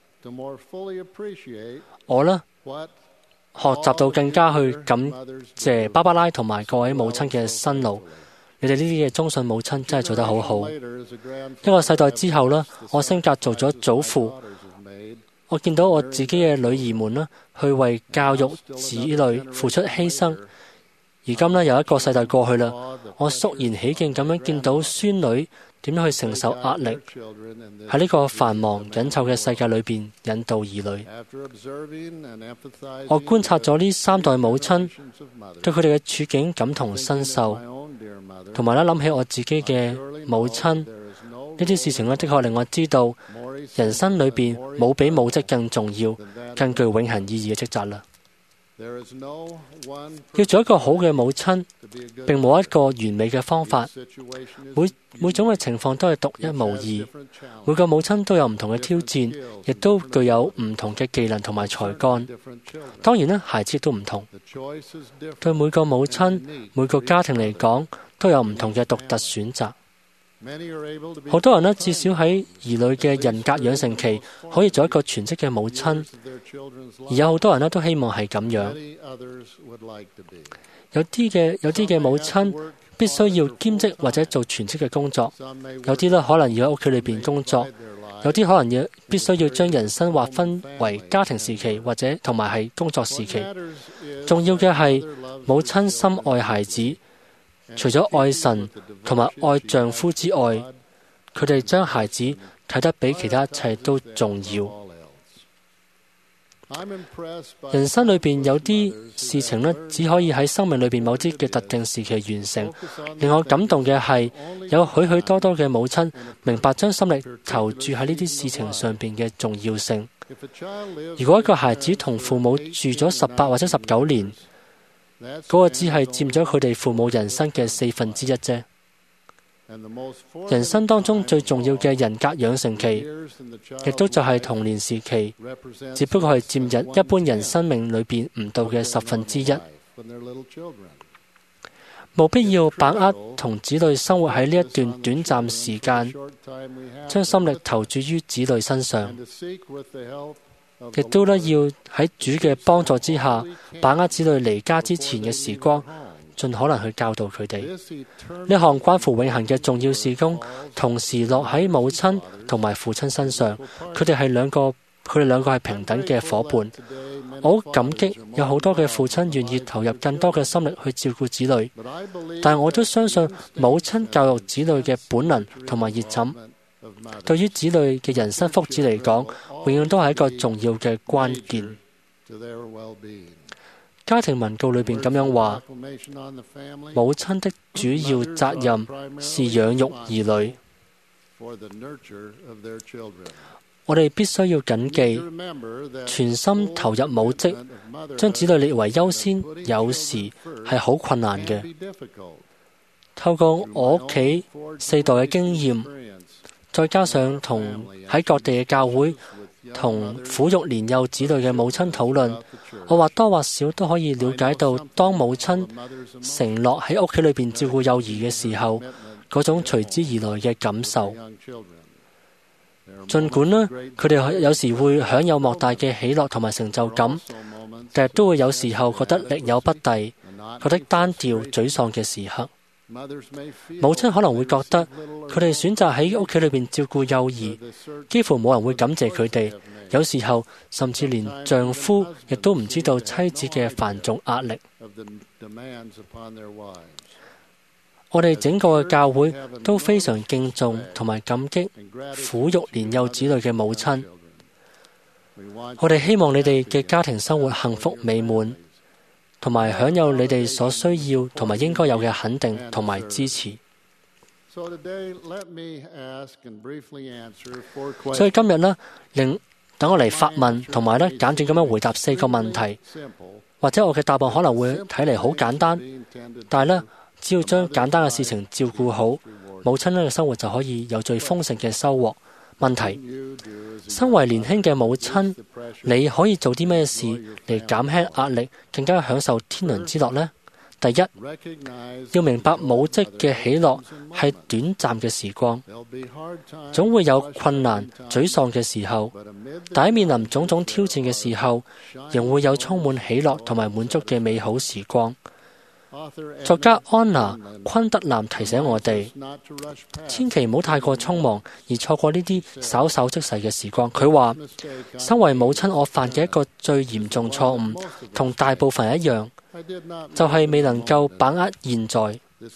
我呢，學習到更加去感謝芭芭拉同埋各位母親嘅辛勞。你哋呢啲嘅忠信母親真係做得好好。一個世代之後呢，我升格做咗祖父。我見到我自己嘅女兒們呢，去為教育子女付出犧牲。而今呢，有一個世代過去啦，我肅然起敬咁樣見到孫女點樣去承受壓力，喺呢個繁忙緊湊嘅世界裏邊引導兒女。我觀察咗呢三代母親對佢哋嘅處境感同身受，同埋咧諗起我自己嘅母親，呢啲事情呢，的確令我知道人生裏邊冇比母職更重要、更具永恆意義嘅職責啦。要做一個好嘅母親，並冇一個完美嘅方法。每每種嘅情況都係獨一無二。每個母親都有唔同嘅挑戰，亦都具有唔同嘅技能同埋才幹。當然啦，孩子都唔同。對每個母親、每個家庭嚟講，都有唔同嘅獨特選擇。好多人呢，至少喺兒女嘅人格養成期，可以做一個全職嘅母親，而有好多人呢，都希望係咁樣。有啲嘅有啲嘅母親必須要兼職或者做全職嘅工作，有啲呢可能要喺屋企裏邊工作，有啲可能要必須要將人生劃分為家庭時期或者同埋係工作時期。重要嘅係母親深愛孩子。除咗愛神同埋愛丈夫之外，佢哋將孩子睇得比其他一切都重要。人生裏邊有啲事情呢，只可以喺生命裏邊某啲嘅特定時期完成。令我感動嘅係，有許許多多嘅母親明白將心力投注喺呢啲事情上邊嘅重要性。如果一個孩子同父母住咗十八或者十九年，嗰個只係佔咗佢哋父母人生嘅四分之一啫。人生當中最重要嘅人格養成期，亦都就係童年時期，只不過係佔人一般人生命裏邊唔到嘅十分之一。冇必要把握同子女生活喺呢一段短暫時間，將心力投注於子女身上。亦都咧要喺主嘅幫助之下，把握子女離家之前嘅時光，盡可能去教導佢哋。呢項關乎永恆嘅重要事工，同時落喺母親同埋父親身上。佢哋係兩個，佢哋兩個係平等嘅夥伴。我好感激有好多嘅父親願意投入更多嘅心力去照顧子女，但我都相信母親教育子女嘅本能同埋熱忱，對於子女嘅人生福祉嚟講，永遠都係一個重要嘅關鍵。家庭文告裏邊咁樣話：母親的主要責任是養育兒女。我哋必須要謹記，全心投入母職，將子女列為優先，有時係好困難嘅。透過我屋企四代嘅經驗，再加上同喺各地嘅教會同撫育年幼子女嘅母親討論，我或多或少都可以了解到，當母親承諾喺屋企裏邊照顧幼兒嘅時候，嗰種隨之而來嘅感受。儘管呢，佢哋有時會享有莫大嘅喜樂同埋成就感，但係都會有時候覺得力有不逮，覺得單調沮喪嘅時刻。母親可能會覺得，佢哋選擇喺屋企裏邊照顧幼兒，幾乎冇人會感謝佢哋。有時候甚至連丈夫亦都唔知道妻子嘅繁重壓力。我哋整個嘅教會都非常敬重同埋感激撫育年幼子女嘅母親。我哋希望你哋嘅家庭生活幸福美滿，同埋享有你哋所需要同埋應該有嘅肯定同埋支持。所以今日呢，令等我嚟發問，同埋呢簡短咁樣回答四個問題，或者我嘅答案可能會睇嚟好簡單，但係呢，只要將簡單嘅事情照顧好，母親呢嘅生活就可以有最豐盛嘅收穫。問題：身為年輕嘅母親，你可以做啲咩事嚟減輕壓力，更加享受天倫之樂呢？第一，要明白母職嘅喜樂係短暫嘅時光，總會有困難、沮喪嘅時候，但喺面臨種種挑戰嘅時候，仍會有充滿喜樂同埋滿足嘅美好時光。作家安娜·昆德南提醒我哋，千祈唔好太過匆忙而錯過呢啲稍稍即逝嘅時光。佢話：身為母親，我犯嘅一個最嚴重錯誤，同大部分人一樣，就係未能夠把握現在。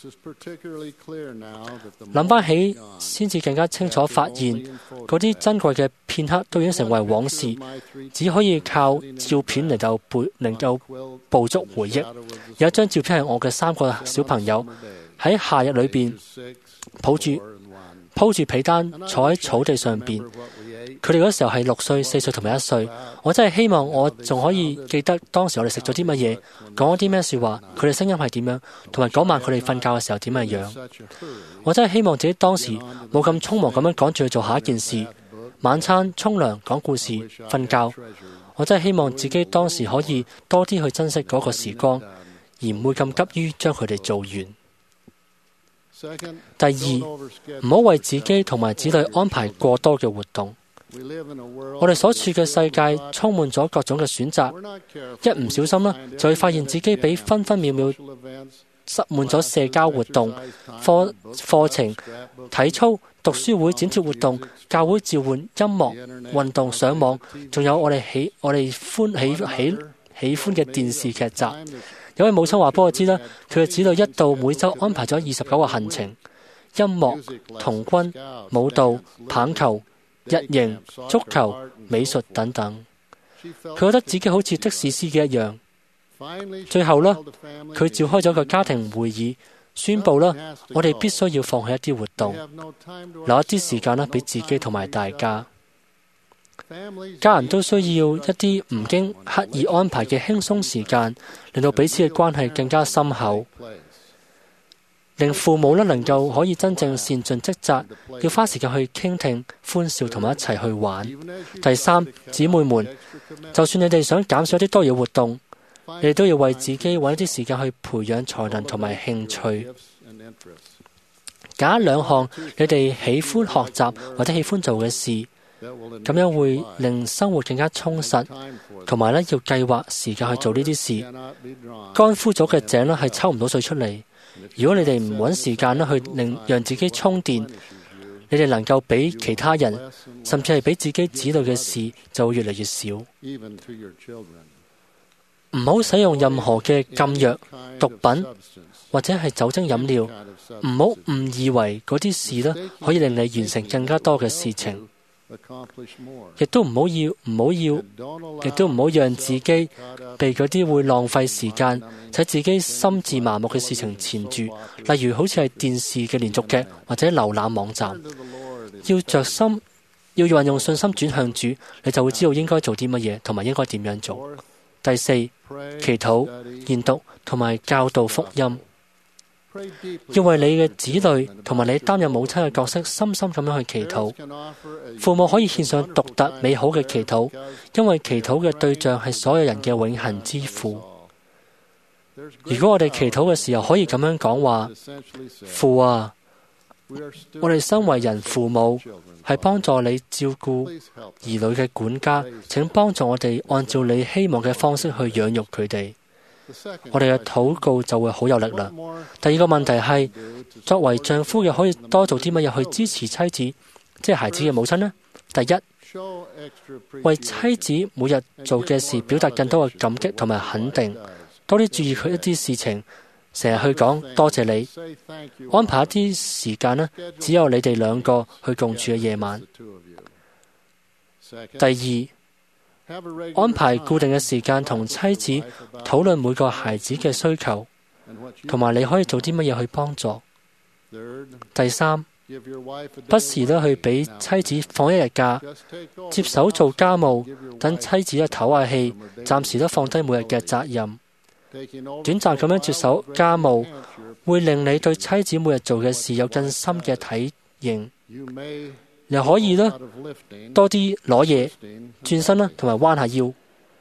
諗翻起，先至更加清楚發現，嗰啲珍貴嘅片刻都已經成為往事，只可以靠照片嚟到背，能夠捕捉回憶。有一張照片係我嘅三個小朋友喺夏日裏邊抱住鋪住被單坐喺草地上邊。佢哋嗰時候係六歲、四歲同埋一歲。我真係希望我仲可以記得當時我哋食咗啲乜嘢，講咗啲咩說話，佢哋聲音係點樣，同埋嗰晚佢哋瞓覺嘅時候點樣樣。我真係希望自己當時冇咁匆忙咁樣趕住去做下一件事，晚餐、沖涼、講故事、瞓覺。我真係希望自己當時可以多啲去珍惜嗰個時光，而唔會咁急於將佢哋做完。第二，唔好為自己同埋子女安排過多嘅活動。我哋所處嘅世界充滿咗各種嘅選擇，一唔小心啦，就會發現自己俾分分秒秒塞滿咗社交活動、課課程、體操、讀書會、剪貼活動、教會召喚、音樂、運動、上網，仲有我哋喜我哋歡喜喜喜歡嘅電視劇集。有位母親話俾我知啦，佢嘅子女一到每週安排咗二十九個行程，音樂、童軍、舞蹈、棒球、日營、足球、美術等等。佢覺得自己好似的士司機一樣。最後呢，佢召開咗個家庭會議，宣布啦，我哋必須要放棄一啲活動，留一啲時間啦俾自己同埋大家。家人都需要一啲唔經刻意安排嘅輕鬆時間，令到彼此嘅關係更加深厚，令父母呢能夠可以真正善盡職責，要花時間去傾聽、歡笑同埋一齊去玩。第三，姊妹們，就算你哋想減少一啲多餘活動，你哋都要為自己揾一啲時間去培養才能同埋興趣，揀一兩項你哋喜歡學習或者喜歡做嘅事，咁樣會令生活更加充實，同埋呢要計劃時間去做呢啲事。乾枯咗嘅井呢係抽唔到水出嚟。如果你哋唔揾時間呢去令讓自己充電，你哋能夠俾其他人，甚至係俾自己子女嘅事，就會越嚟越少。唔好使用任何嘅禁藥、毒品或者係酒精飲料。唔好誤以為嗰啲事呢可以令你完成更加多嘅事情，亦都唔好要，唔好要，亦都唔好讓自己被嗰啲會浪費時間、使自己心智麻木嘅事情纏住。例如好似係電視嘅連續劇或者瀏覽網站。要着心，要運用信心轉向主，你就會知道應該做啲乜嘢，同埋應該點樣做。第四，祈禱、研讀同埋教導福音。要為你嘅子女同埋你擔任母親嘅角色，深深咁樣去祈禱。父母可以獻上獨特美好嘅祈禱，因為祈禱嘅對象係所有人嘅永恆之父。如果我哋祈禱嘅時候可以咁樣講話：父啊，我哋身為人父母，係幫助你照顧兒女嘅管家，請幫助我哋按照你希望嘅方式去養育佢哋。我哋嘅禱告就會好有力量。第二個問題係，作為丈夫嘅可以多做啲乜嘢去支持妻子，即係孩子嘅母親呢？第一，為妻子每日做嘅事表達更多嘅感激同埋肯定，多啲注意佢一啲事情，成日去講多謝你，安排一啲時間呢，只有你哋兩個去共處嘅夜晚。第二，安排固定嘅時間同妻子討論每個孩子嘅需求，同埋你可以做啲乜嘢去幫助。第三，不時咧去俾妻子放一日假，接手做家務，等妻子咧唞下氣，暫時都放低每日嘅責任。短暫咁樣接手家務，會令你對妻子每日做嘅事有更深嘅體認。又可以啦，多啲攞嘢、轉身啦，同埋彎下腰。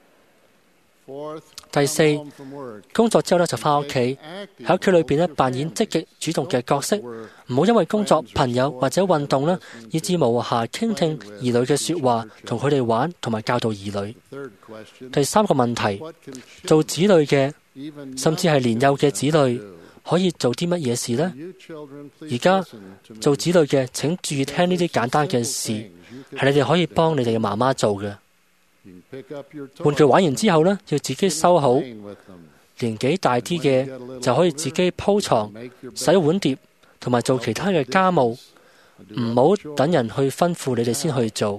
第四，工作之後呢就返屋企，喺屋企裏邊呢扮演積極主動嘅角色，唔好因為工作、朋友或者運動呢，以致無暇傾聽兒女嘅說話，同佢哋玩，同埋教導兒女。第三個問題，做子女嘅，甚至係年幼嘅子女，可以做啲乜嘢事呢？而家做子女嘅，請注意聽呢啲簡單嘅事，係你哋可以幫你哋嘅媽媽做嘅。玩具玩完之後呢，要自己收好。年紀大啲嘅就可以自己鋪床、洗碗碟同埋做其他嘅家務，唔好等人去吩咐你哋先去做。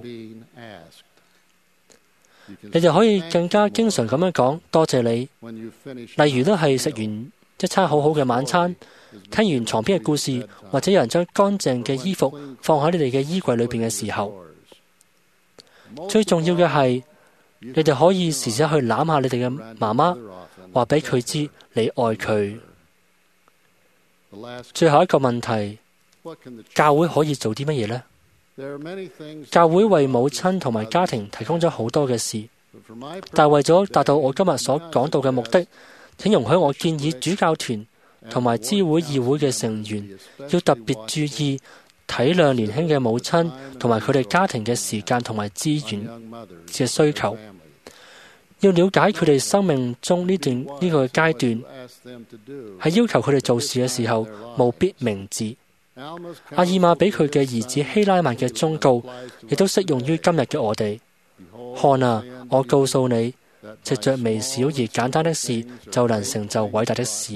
你哋可以更加經常咁樣講多謝你。例如呢係食完一餐好好嘅晚餐，聽完床邊嘅故事，或者有人將乾淨嘅衣服放喺你哋嘅衣櫃裏邊嘅時候，最重要嘅係你哋可以時時去攬下你哋嘅媽媽，話俾佢知你愛佢。最後一個問題，教會可以做啲乜嘢呢？教會為母親同埋家庭提供咗好多嘅事，但係為咗達到我今日所講到嘅目的，請容許我建議主教團同埋知會議會嘅成員要特別注意體諒年輕嘅母親同埋佢哋家庭嘅時間同埋資源嘅需求，要了解佢哋生命中呢段呢個階段，喺要求佢哋做事嘅時候，務必明智。阿爾瑪俾佢嘅兒子希拉曼嘅忠告，亦都適用於今日嘅我哋。看啊，我告訴你，藉着微小而簡單的事，就能成就偉大的事。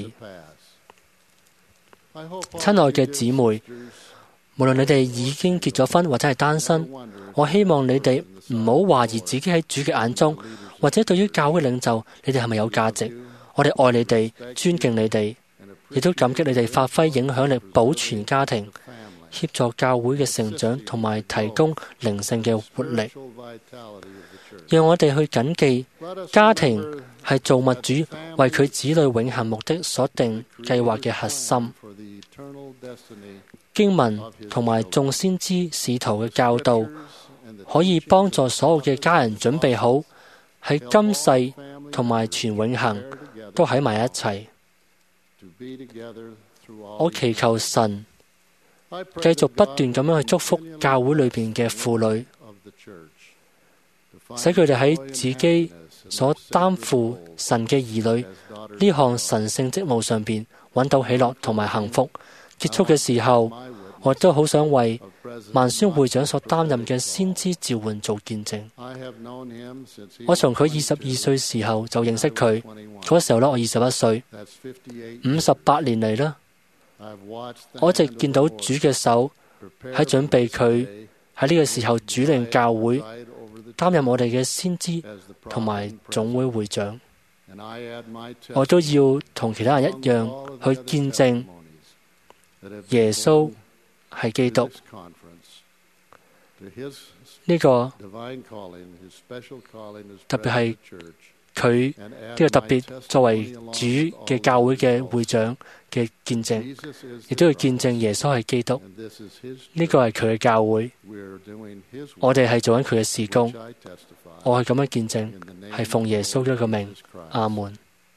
親愛嘅姊妹，無論你哋已經結咗婚或者係單身，我希望你哋唔好懷疑自己喺主嘅眼中，或者對於教會領袖，你哋係咪有價值？我哋愛你哋，尊敬你哋，亦都感激你哋發揮影響力，保存家庭，協助教會嘅成長，同埋提供靈性嘅活力。讓我哋去謹記，家庭係造物主為佢子女永恆目的所定計劃嘅核心。經文同埋眾先知使徒嘅教導，可以幫助所有嘅家人準備好喺今世同埋全永恆都喺埋一齊。我祈求神繼續不斷咁樣去祝福教會裏邊嘅婦女，使佢哋喺自己所擔負神嘅兒女呢項神聖職務上邊揾到喜樂同埋幸福。結束嘅時候，我都好想為萬宣會長所擔任嘅先知召喚做見證。我從佢二十二歲時候就認識佢，嗰時候呢，我二十一歲，五十八年嚟啦，我一直見到主嘅手喺準備佢喺呢個時候主領教會，擔任我哋嘅先知同埋總會會長。我都要同其他人一樣去見證耶穌係基督。呢個特別係佢呢個特別作為主嘅教會嘅會長嘅見證，亦都要見證耶穌係基督。呢個係佢嘅教會，我哋係做緊佢嘅事工。我係咁樣見證，係奉耶穌嘅一個名。阿門。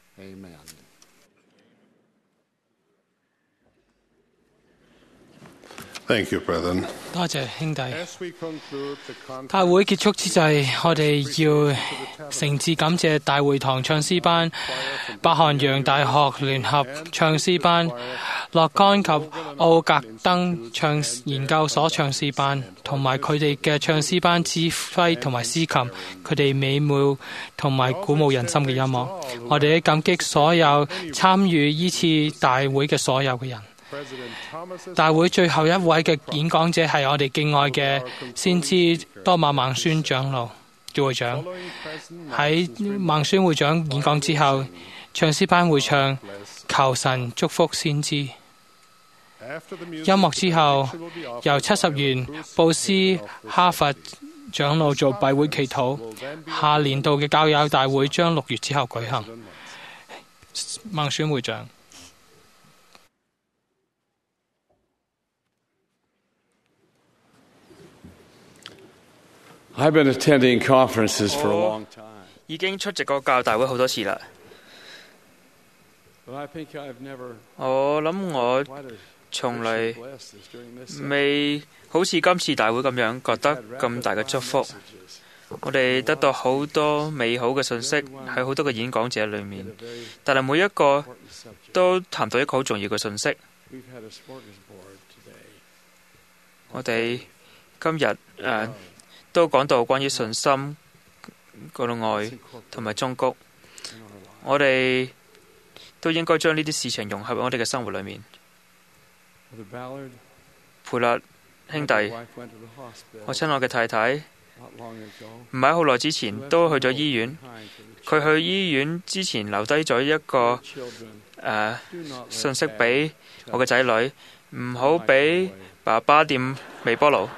Thank you, Brethren. 多謝兄弟。大會結束之際，我哋要誠摯感謝大會堂唱詩班、北韓洋大學聯合唱詩班、洛干及奧格登唱研究所唱詩班，同埋佢哋嘅唱詩班指揮同埋司琴，佢哋美妙同埋鼓舞人心嘅音樂。我哋感激所有參與呢次大會嘅所有嘅人。大會最後一位嘅演講者係我哋敬愛嘅先知多馬孟孫長老叫會長。喺孟孫會長演講之後，唱詩班會唱求神祝福先知。音樂之後，由七十元布斯哈佛長老做閉會祈禱。下年度嘅教友大會將六月之後舉行。孟孫會長。 I've been attending conferences for a long time. 已經出席過教大會好多次啦。我諗我從嚟未好似今次大會咁樣覺得咁大嘅祝福。我哋得到好多美好嘅信息喺好多個演講者裏面，但係每一個都談到一個好重要嘅信息。我哋今日誒、呃都講到關於信心、嗰個愛同埋忠告，我哋都應該將呢啲事情融合喺我哋嘅生活裏面。培勒兄弟，我親愛嘅太太唔係好耐之前都去咗醫院。佢去醫院之前留低咗一個誒信息俾我嘅仔女，唔好俾爸爸掂微波爐。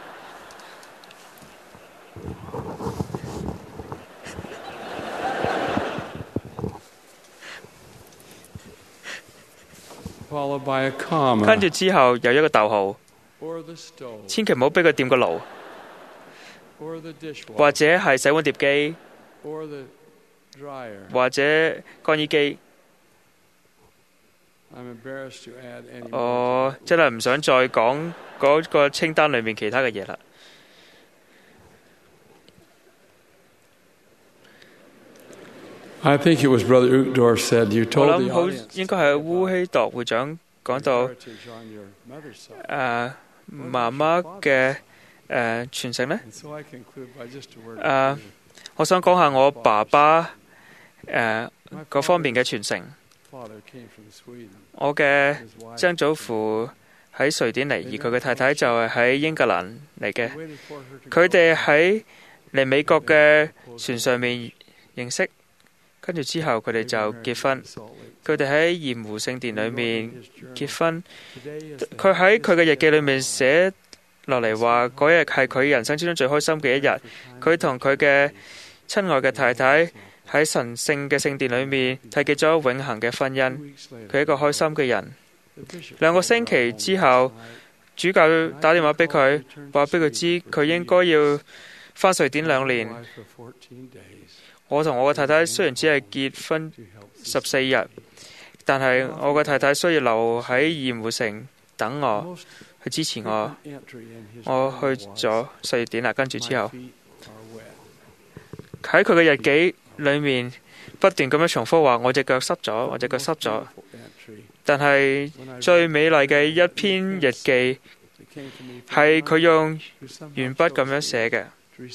跟住之後有一個逗號，千祈唔好俾佢掂個爐，或者係洗碗碟機，或者乾衣機。我真係唔想再講嗰個清單裏面其他嘅嘢啦。 I think it was Brother Uchtdorf said you 我 told 諗 the 好 audience 應該係烏希鐸會長講到誒媽媽嘅誒傳承呢。 And so I conclude by just a word 誒，我想講下我爸爸誒嗰方面嘅傳承。 Father came from Sweden. 我嘅曾祖父喺瑞典嚟，而佢嘅太太就係喺英格蘭嚟嘅。 Waited for her to 佢哋喺嚟美國嘅船上面認識，跟住之後佢哋就結婚。佢哋喺鹽湖聖殿裏面結婚。佢喺佢嘅日記裏面寫落嚟話，嗰日係佢人生之中最開心嘅一日。佢同佢嘅親愛嘅太太喺神聖嘅聖殿裏面締結咗永恆嘅婚姻。佢係一個開心嘅人。兩個星期之後，主教打電話俾佢，話俾佢知佢應該要返瑞典兩年。我同我嘅太太雖然只係結婚十四日，但係我嘅太太需要留喺鹽湖城等我，去支持我。我去咗瑞典啦，跟住之後喺佢嘅日記裏面不斷咁樣重複話：我隻腳濕咗，我隻腳濕咗。但係最美麗嘅一篇日記係佢用鉛筆咁樣寫嘅。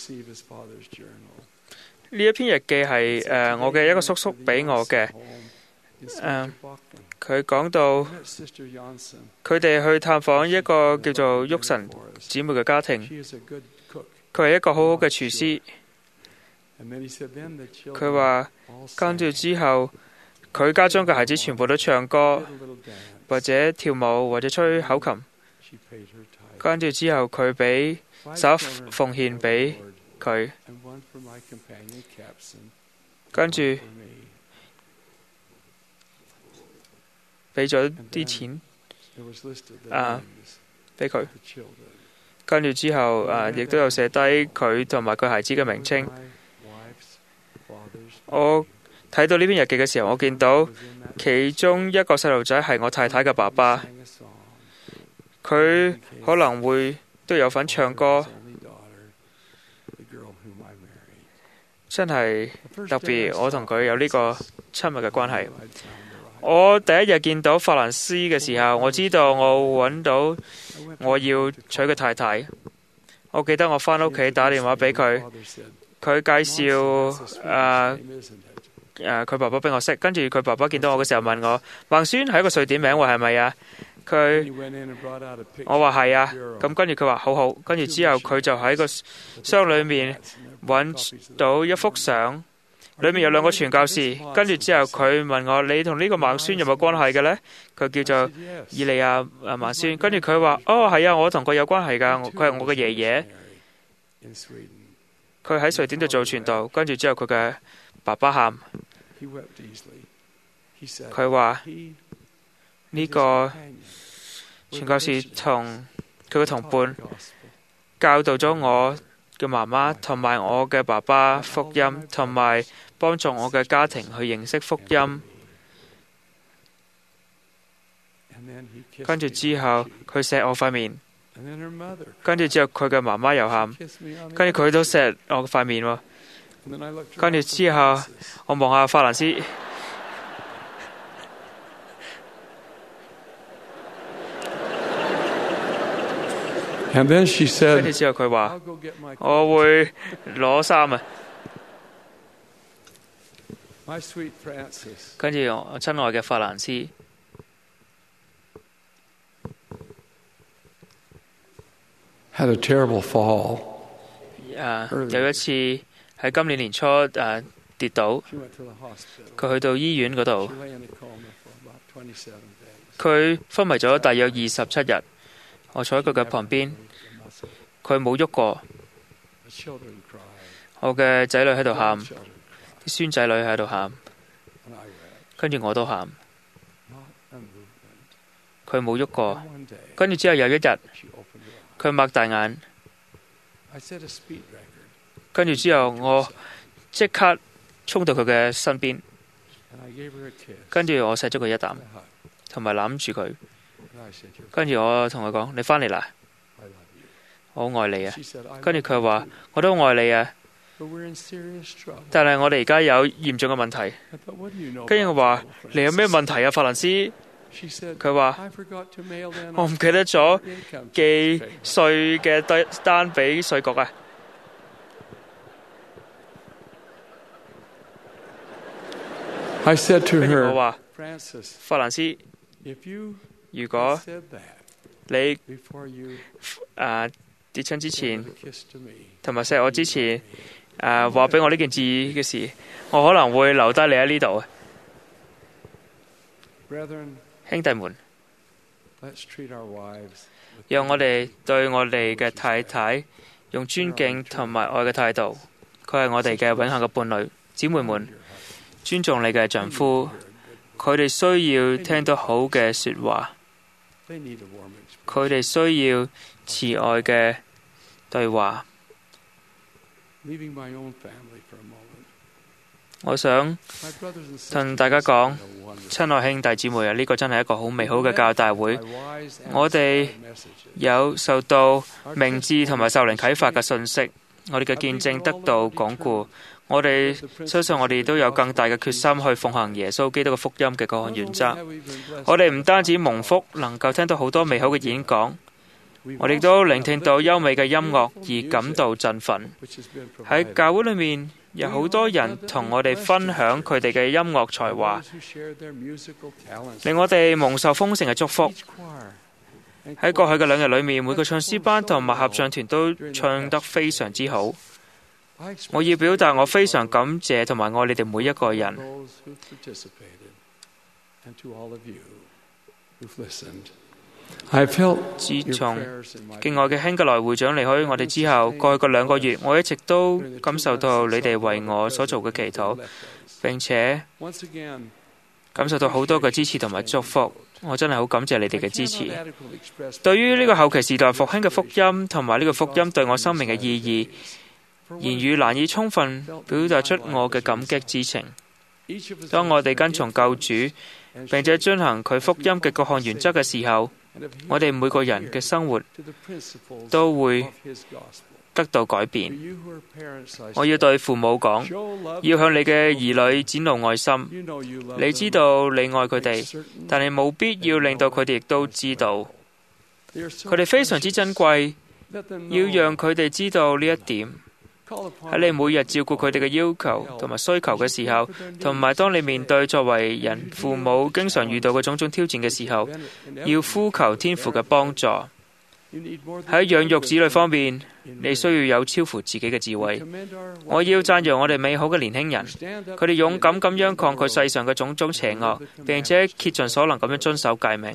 呢一篇日記係誒、呃、我嘅一個叔叔俾我嘅。誒，佢講到佢哋去探訪一個叫做沃神姊妹嘅家庭，佢係一個好好嘅廚師。佢話跟住之後，佢家中嘅孩子全部都唱歌，或者跳舞，或者吹口琴。跟住之後，佢俾手奉獻俾佢，跟住俾咗啲錢啊俾佢。跟住之後啊，亦都有寫低佢同埋佢孩子嘅名稱。我睇到呢篇日記嘅時候，我見到其中一個細路仔係我太太嘅爸爸，佢可能會都有份唱歌，真係特別。我同佢有呢個親密嘅關係。我第一日見到法蘭斯嘅時候，我知道我揾到我要娶嘅太太。我記得我返屋企打電話俾佢，佢介紹誒誒佢爸爸俾我識，跟住佢爸爸見到我嘅時候問我：孟孫係一個瑞典名喎，係咪啊？佢我話係啊，咁跟住佢話好好，跟住之後佢就喺個箱裏面揾到一幅相，裏面有兩個傳教士。跟住之後佢問我：你同呢個孟孫有冇關係嘅呢？佢叫做以利亞誒孟孫。跟住佢話：哦係啊，我同佢有關係㗎，佢係我嘅爺爺。佢喺瑞典度做傳道，跟住之後佢嘅爸爸喊，佢話呢個傳教士同佢嘅同伴教導咗我嘅媽媽同埋我嘅爸爸福音，同埋幫助我嘅家庭去認識福音。跟住之後佢錫我塊面，跟住之後佢嘅媽媽又喊，跟住佢都錫我塊面喎。跟住之後我望下法蘭斯， And then she 跟住 said, 之後佢話我會攞衫啊。 My sweet Francis, 跟住我親愛嘅法蘭斯 had a terrible fall. 誒啊、有一次喺今年年初誒、啊、跌倒，佢去到醫院嗰度，佢昏迷咗大約二十七日。我坐喺佢嘅旁邊，佢冇喐過。我嘅仔女喺度喊，啲孫仔女喺度喊，跟住我都喊。佢冇喐過，跟住之後有一日，佢擘大眼，跟住之後我即刻衝到佢嘅身邊，跟住我錫咗佢一啖，同埋攬住佢，跟住我同佢講：你返嚟啦，我好愛你啊！跟住佢話：我都愛你啊！但係我哋而家有嚴重嘅問題。跟住我話：你有咩問題啊，法蘭斯？佢話：我唔記得咗寄稅嘅單俾稅局啊！ I said to her, 我話：法蘭斯，如果你啊跌親之前，同埋錫我之前，誒話俾我呢件事嘅事，我可能會留低你喺呢度。兄弟們，讓我哋對我哋嘅太太用尊敬同埋愛嘅態度，佢係我哋嘅永恆嘅伴侶。姊妹們，尊重你嘅丈夫，佢哋需要聽到好嘅說話，佢哋需要慈愛嘅對話。我想同大家講，親愛兄弟姊妹啊，呢個真係一個好美好嘅教育大會。我哋有受到明智同埋受靈啟發嘅信息，我哋嘅見證得到鞏固。我哋相信我哋都有更大嘅決心去奉行耶穌基督嘅福音嘅各項原則。我哋唔單止蒙福，能夠聽到好多美好嘅演講，我哋都聆聽到優美嘅音樂而感到振奮。喺教會裏面有好多人同我哋分享佢哋嘅音樂才華，令我哋蒙受豐盛嘅祝福。喺過去嘅兩日裏面，每個唱詩班同埋合唱團都唱得非常之好。我要表達我非常感謝同埋愛你哋每一個人。自從敬愛嘅興格萊會長離開我哋之後，過去嘅兩個月，我一直都感受到你哋為我所做嘅祈禱，並且感受到好多嘅支持同埋祝福。我真係好感謝你哋嘅支持。對於呢個後期時代復興嘅福音同埋呢個福音對我生命嘅意義，言語難以充分表達出我嘅感激之情。當我哋跟從救主，並且遵行佢福音嘅各項原則嘅時候，我哋每個人嘅生活都會得到改變。我要對父母講，要向你嘅兒女展露愛心。你知道你愛佢哋，但係冇必要令到佢哋亦都知道。佢哋非常之珍貴，要讓佢哋知道呢一點。喺你每日照顧佢哋嘅要求同埋需求嘅時候，同埋當你面對作為人父母經常遇到嘅種種挑戰嘅時候，要呼求天父嘅幫助。喺養育子女方面，你需要有超乎自己嘅智慧。我要讚揚我哋美好嘅年輕人，佢哋勇敢咁樣抗拒世上嘅種種邪惡，並且竭盡所能咁樣遵守誡命。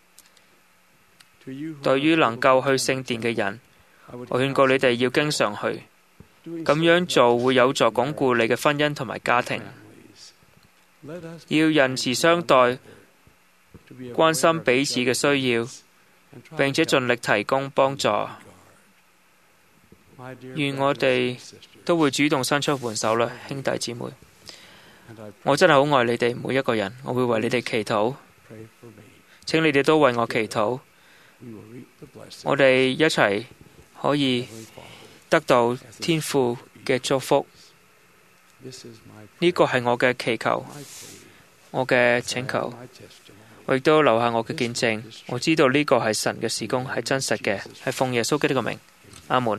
對於能夠去聖殿嘅人，我勸告你哋要經常去。咁樣做會有助鞏固你嘅婚姻同埋家庭。要仁慈相待，關心彼此嘅需要，並且盡力提供幫助。願我哋都會主動伸出援手啦，兄弟姊妹。我真係好愛你哋每一個人，我會為你哋祈禱。請你哋都為我祈禱。我哋一齊可以得到天父嘅祝福。呢個係我嘅祈求，我嘅請求。我亦都留下我嘅見證。我知道呢個係神嘅事工，係真實嘅，係奉耶穌基督嘅名。阿門。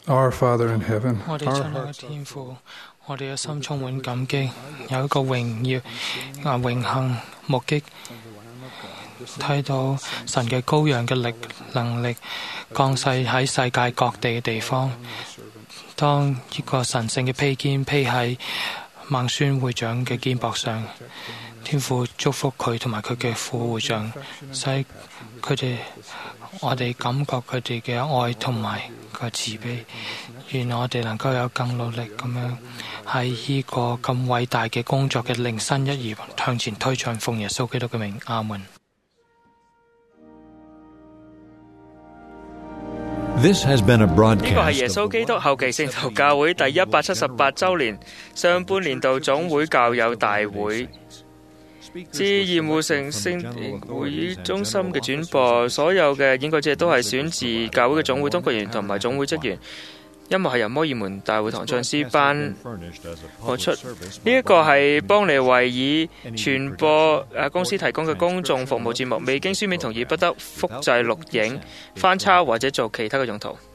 Our Father in heaven, 我哋親愛嘅天父，我哋嘅心充滿感激，有一個榮耀啊榮幸目擊睇到神嘅羔羊嘅力能力降世喺世界各地嘅地方。當呢個神聖嘅披肩披喺孟孫會長嘅肩膊上，天父祝福佢同埋佢嘅副會長，使佢哋我哋感覺佢哋嘅愛同埋個慈悲。願我哋能夠有更努力咁樣喺呢個咁偉大嘅工作嘅零身一儀向前推進，奉耶穌基督嘅名，阿門。 呢個係耶穌基督後期聖徒教會第一百七十八週年上半年度總會教友大會至鹽湖城聖殿會議中心嘅轉播。所有嘅演講者都係選自教會嘅總會當局員同埋總會職員。音樂係由摩爾門大會堂唱詩班播出。呢一個係邦尼維爾傳播公司提供嘅公眾服務節目，未經書面同意不得複製、錄影、翻抄或者做其他嘅用途。